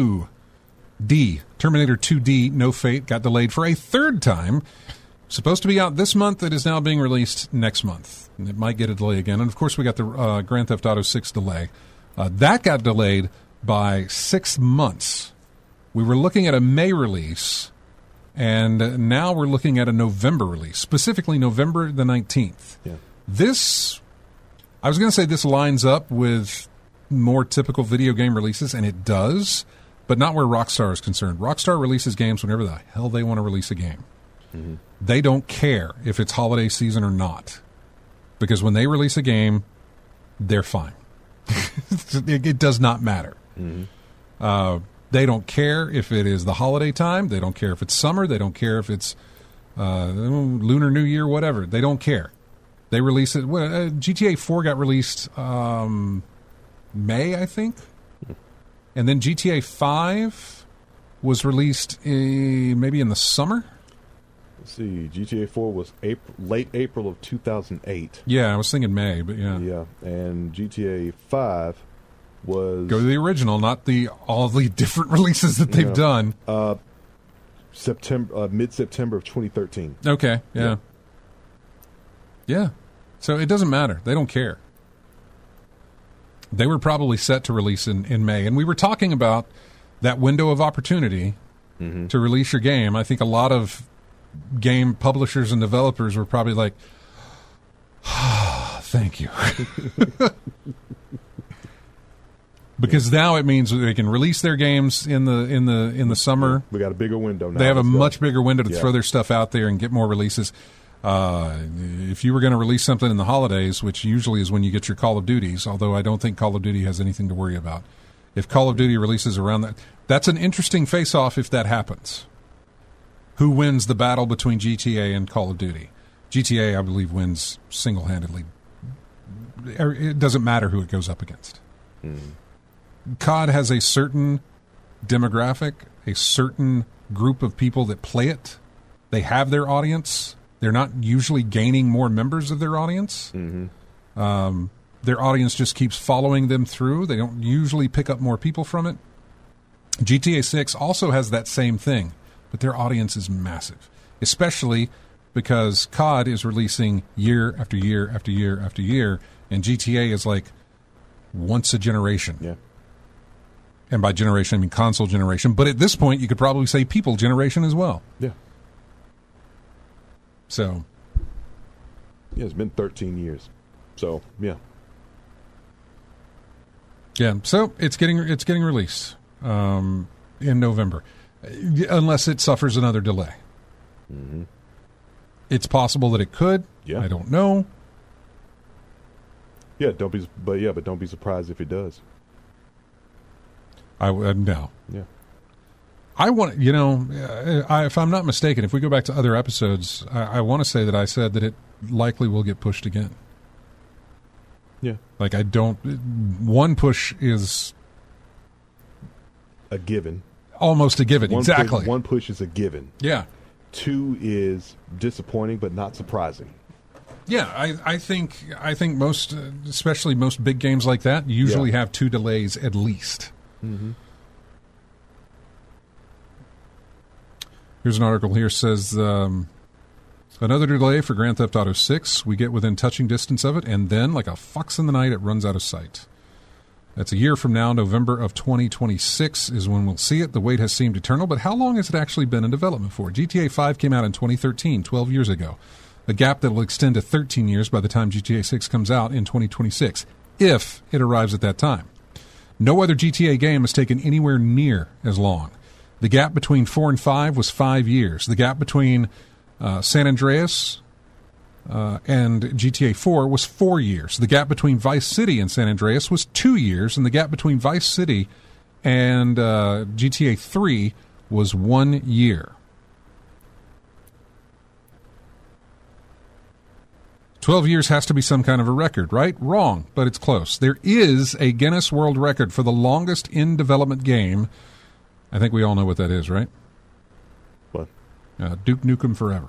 2D, No Fate, got delayed for a third time. Supposed to be out this month. It is now being released next month. And it might get a delay again. And, of course, we got the Grand Theft Auto 6 delay. That got delayed by 6 months. We were looking at a May release, and now we're looking at a November release, specifically November the 19th. Yeah. I was going to say this lines up with more typical video game releases, and it does, but not where Rockstar is concerned. Rockstar releases games whenever the hell they want to release a game. Mm-hmm. They don't care if it's holiday season or not, because when they release a game, they're fine. It does not matter. Mm-hmm. They don't care if it is the holiday time. They don't care if it's summer. They don't care if it's Lunar New Year, whatever. They don't care. They release it. GTA 4 got released May, I think. And then GTA 5 was released maybe in the summer. Let's see. GTA 4 was late April of 2008. Yeah, I was thinking May, but yeah. Yeah, and GTA 5 was... Go to the original, not all the different releases that they've done. Mid-September of 2013. Okay, yeah. Yeah. So it doesn't matter. They don't care. They were probably set to release in May. And we were talking about that window of opportunity to release your game. I think a lot of game publishers and developers were probably like, thank you. Because now it means they can release their games in the summer. We got a bigger window now. They have a much bigger window to throw their stuff out there and get more releases. If you were going to release something in the holidays, which usually is when you get your Call of Duties, although I don't think Call of Duty has anything to worry about. If Call of Duty releases around that's an interesting face-off if that happens. Who wins the battle between GTA and Call of Duty? GTA, I believe, wins single-handedly. It doesn't matter who it goes up against. COD has a certain demographic, a certain group of people that play it. They have their audience. They're not usually gaining more members of their audience. Their audience just keeps following them through. They don't usually pick up more people from it. GTA 6 also has that same thing, but their audience is massive, especially because COD is releasing year after year after year after year, and GTA is like once a generation. Yeah. And by generation, I mean console generation. But at this point, you could probably say people generation as well. Yeah. So. Yeah, it's been 13 years. So, yeah. Yeah, so it's getting released in November, unless it suffers another delay. It's possible that it could. Yeah. I don't know. Yeah, don't be surprised if it does. No. Yeah. I want, if I'm not mistaken, if we go back to other episodes, I want to say that I said that it likely will get pushed again. Yeah. Like one push is a given. Almost a given, exactly. One push is a given. Yeah. 2 is disappointing but not surprising. Yeah, I think most, especially most big games like that, usually have 2 delays at least. Here's an article here says another delay for Grand Theft Auto 6. We get within touching distance of it, and then, like a fox in the night, it runs out of sight. That's a year from now. November of 2026 is when we'll see it. The wait has seemed eternal, but how long has it actually been in development for? GTA 5 came out in 2013, 12 years ago. A gap that will extend to 13 years by the time GTA 6 comes out in 2026, if it arrives at that time. No other GTA game has taken anywhere near as long. The gap between 4 and 5 was 5 years. The gap between San Andreas and GTA 4 was 4 years. The gap between Vice City and San Andreas was 2 years, and the gap between Vice City and GTA 3 was 1 year. 12 years has to be some kind of a record, right? Wrong, but it's close. There is a Guinness World Record for the longest in-development game. I think we all know what that is, right? What? Duke Nukem Forever.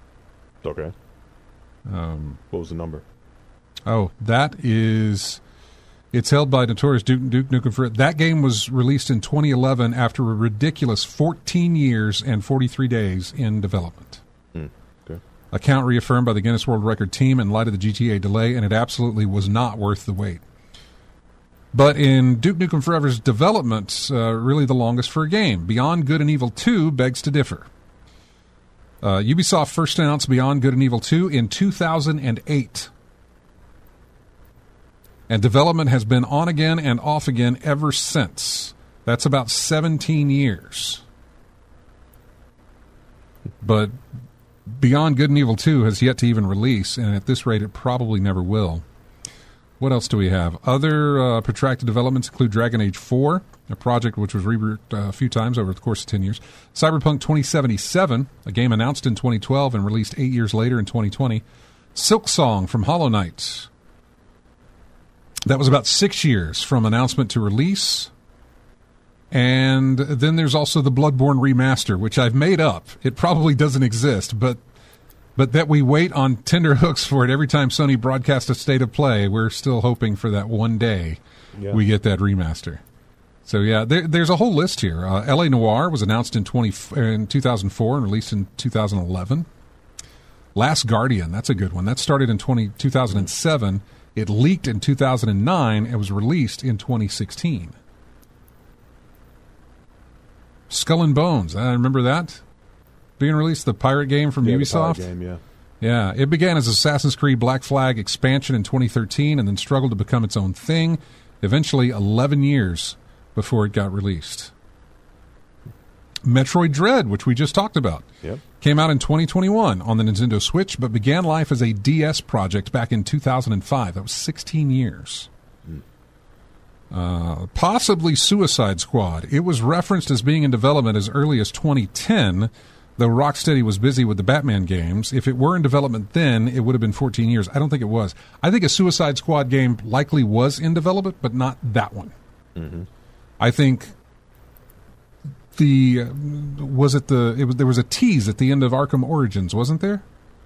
Okay. What was the number? Oh, that is It's held by Notorious Duke Nukem Forever. That game was released in 2011 after a ridiculous 14 years and 43 days in development. Okay. A count reaffirmed by the Guinness World Record team in light of the GTA delay, and it absolutely was not worth the wait. But in Duke Nukem Forever's development, really the longest for a game. Beyond Good and Evil 2 begs to differ. Ubisoft first announced Beyond Good and Evil 2 in 2008. And development has been on again and off again ever since. That's about 17 years. But Beyond Good and Evil 2 has yet to even release, and at this rate it probably never will. What else do we have? Other protracted developments include Dragon Age 4, a project which was rebooted a few times over the course of 10 years. Cyberpunk 2077, a game announced in 2012 and released 8 years later in 2020. Silksong from Hollow Knight. That was about 6 years from announcement to release. And then there's also the Bloodborne remaster, which I've made up. It probably doesn't exist, but that we wait on tenterhooks for it every time Sony broadcasts a state of play. We're still hoping for that one day we get that remaster. So yeah, there's a whole list here. L.A. Noire was announced in 2004 and released in 2011. Last Guardian, that's a good one. That started in 2007. It leaked in 2009 and was released in 2016. Skull and Bones, I remember that being released, the pirate game from Ubisoft. The pirate game, Yeah, it began as Assassin's Creed Black Flag expansion in 2013 and then struggled to become its own thing, eventually 11 years before it got released. Metroid Dread, which we just talked about, came out in 2021 on the Nintendo Switch, but began life as a DS project back in 2005. That was 16 years. Possibly Suicide Squad. It was referenced as being in development as early as 2010, though Rocksteady was busy with the Batman games. If it were in development then, it would have been 14 years. I don't think it was. I think a Suicide Squad game likely was in development, but not that one. Mm-hmm. I think there was a tease at the end of Arkham Origins, wasn't there?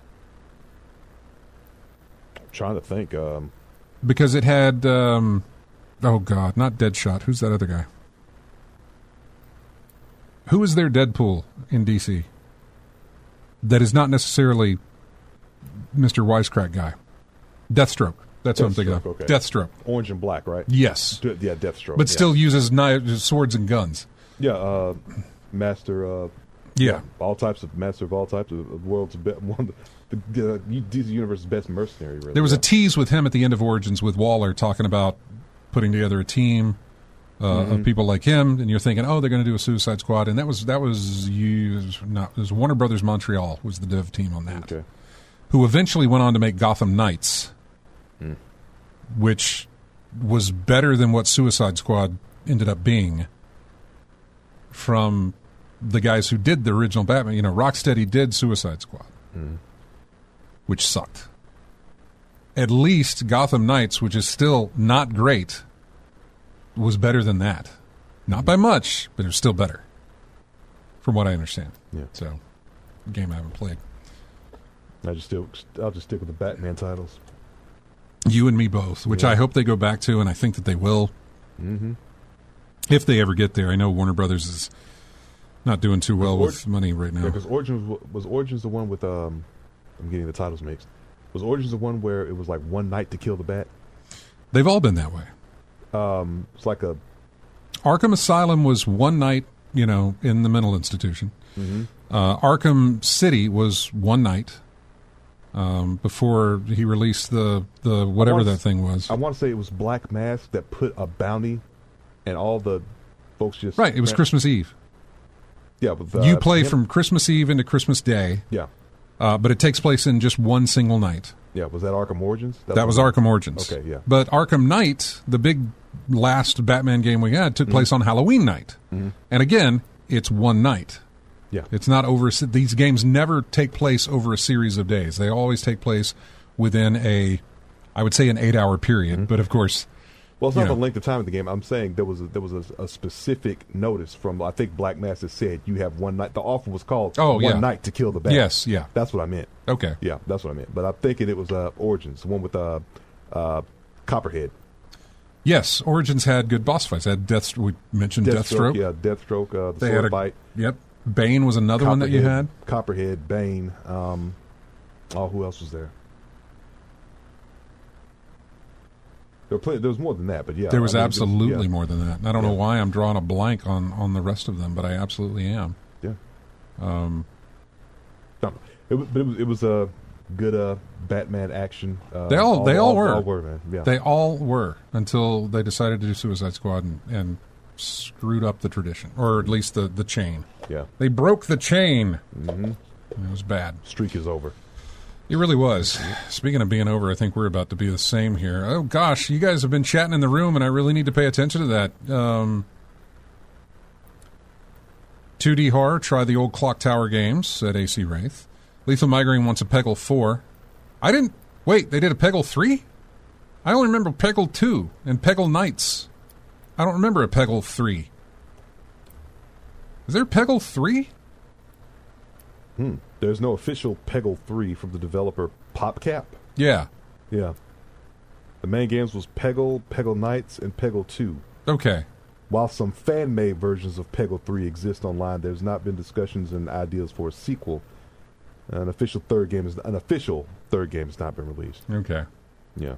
I'm trying to think. Because it had, oh God, not Deadshot. Who's that other guy? Who is their Deadpool in DC? That is not necessarily Mr. Wisecrack guy. Deathstroke. That's what I'm thinking of. Okay. Deathstroke. Orange and black, right? Yes. Yeah, Deathstroke. But still uses knives, swords, and guns. Yeah, master. All types of master of all types of the world's one of the DC Universe's best mercenary. Really. There was a tease with him at the end of Origins with Waller talking about putting together a team of people like him, and you're thinking, oh, they're going to do a Suicide Squad, and that was Warner Brothers Montreal was the dev team on that, who eventually went on to make Gotham Knights, which was better than what Suicide Squad ended up being. From the guys who did the original Batman, Rocksteady did Suicide Squad, which sucked. At least Gotham Knights, which is still not great, was better than that. Not by much, but it was still better, from what I understand. Yeah. So, a game I haven't played. I'll just stick with the Batman titles. You and me both, which I hope they go back to, and I think that they will. Mm-hmm. If they ever get there. I know Warner Brothers is not doing too well with money right now. Yeah, because was Origins the one with I'm getting the titles mixed. Was Origins the one where it was like one night to kill the bat? They've all been that way. It's like a Arkham Asylum was one night, in the mental institution. Mm-hmm. Arkham City was one night before he released the whatever that thing was. I want to say it was Black Mask that put a bounty, and all the folks just right. It was Christmas Eve. Yeah, but you play from Christmas Eve into Christmas Day. Yeah. But it takes place in just one single night. Yeah, was that Arkham Origins? That was Arkham Origins. Okay, yeah. But Arkham Knight, the big last Batman game we had, took place on Halloween night. Mm-hmm. And again, it's one night. Yeah. It's not over. These games never take place over a series of days. They always take place within I would say an 8-hour period. Mm-hmm. But of course... Well, it's not the length of time of the game. I'm saying there was a specific notice from, I think Black Mass said you have one night. The offer was called one night to kill the bat. Yes, yeah. That's what I meant. Okay. Yeah, that's what I meant. But I'm thinking it was Origins, the one with Copperhead. Yes, Origins had good boss fights. They had we mentioned Deathstroke. Yeah, Deathstroke, the They sword had fight. Yep. Bane was another one that you had. Copperhead, Bane. Who else was there? There was more than that, but yeah. There was absolutely more than that. I don't know why I'm drawing a blank on the rest of them, but I absolutely am. Yeah. It was a good Batman action. They all were. All were, man. Yeah. They all were until they decided to do Suicide Squad and screwed up the tradition, or at least the chain. Yeah. They broke the chain. Mm-hmm. It was bad. Streak is over. It really was. Speaking of being over, I think we're about to be the same here. Oh, gosh, you guys have been chatting in the room, and I really need to pay attention to that. 2D Horror, try the old Clock Tower games, said AC Wraith. Lethal Migraine wants a Peggle 4. Wait, they did a Peggle 3? I only remember Peggle 2 and Peggle Knights. I don't remember a Peggle 3. Is there Peggle 3? There's no official Peggle 3 from the developer PopCap. Yeah. Yeah. The main games was Peggle, Peggle Knights, and Peggle 2. Okay. While some fan-made versions of Peggle 3 exist online, there's not been discussions and ideas for a sequel. An official third game has not been released. Okay. Yeah.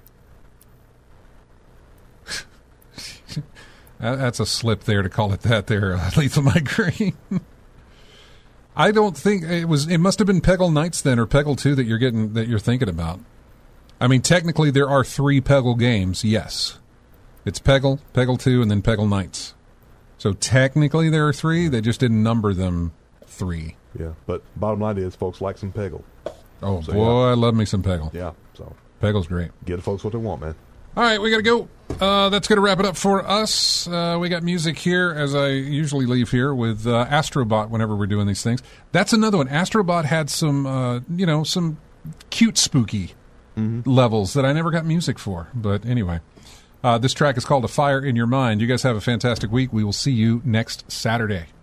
That's a slip there to call it that there, Lethal Migraine. I don't think it must have been Peggle Knights then, or Peggle 2 that you're thinking about. I mean, technically there are 3 Peggle games, yes. It's Peggle, Peggle 2, and then Peggle Knights. So technically there are 3, they just didn't number them 3. Yeah, but bottom line is folks like some Peggle. Oh, so, boy, I love me some Peggle. Yeah, so. Peggle's great. Get the folks what they want, man. All right, we got to go. That's going to wrap it up for us. We got music here, as I usually leave here, with Astrobot whenever we're doing these things. That's another one. Astrobot had some, some cute, spooky levels that I never got music for. But anyway, this track is called A Fire in Your Mind. You guys have a fantastic week. We will see you next Saturday.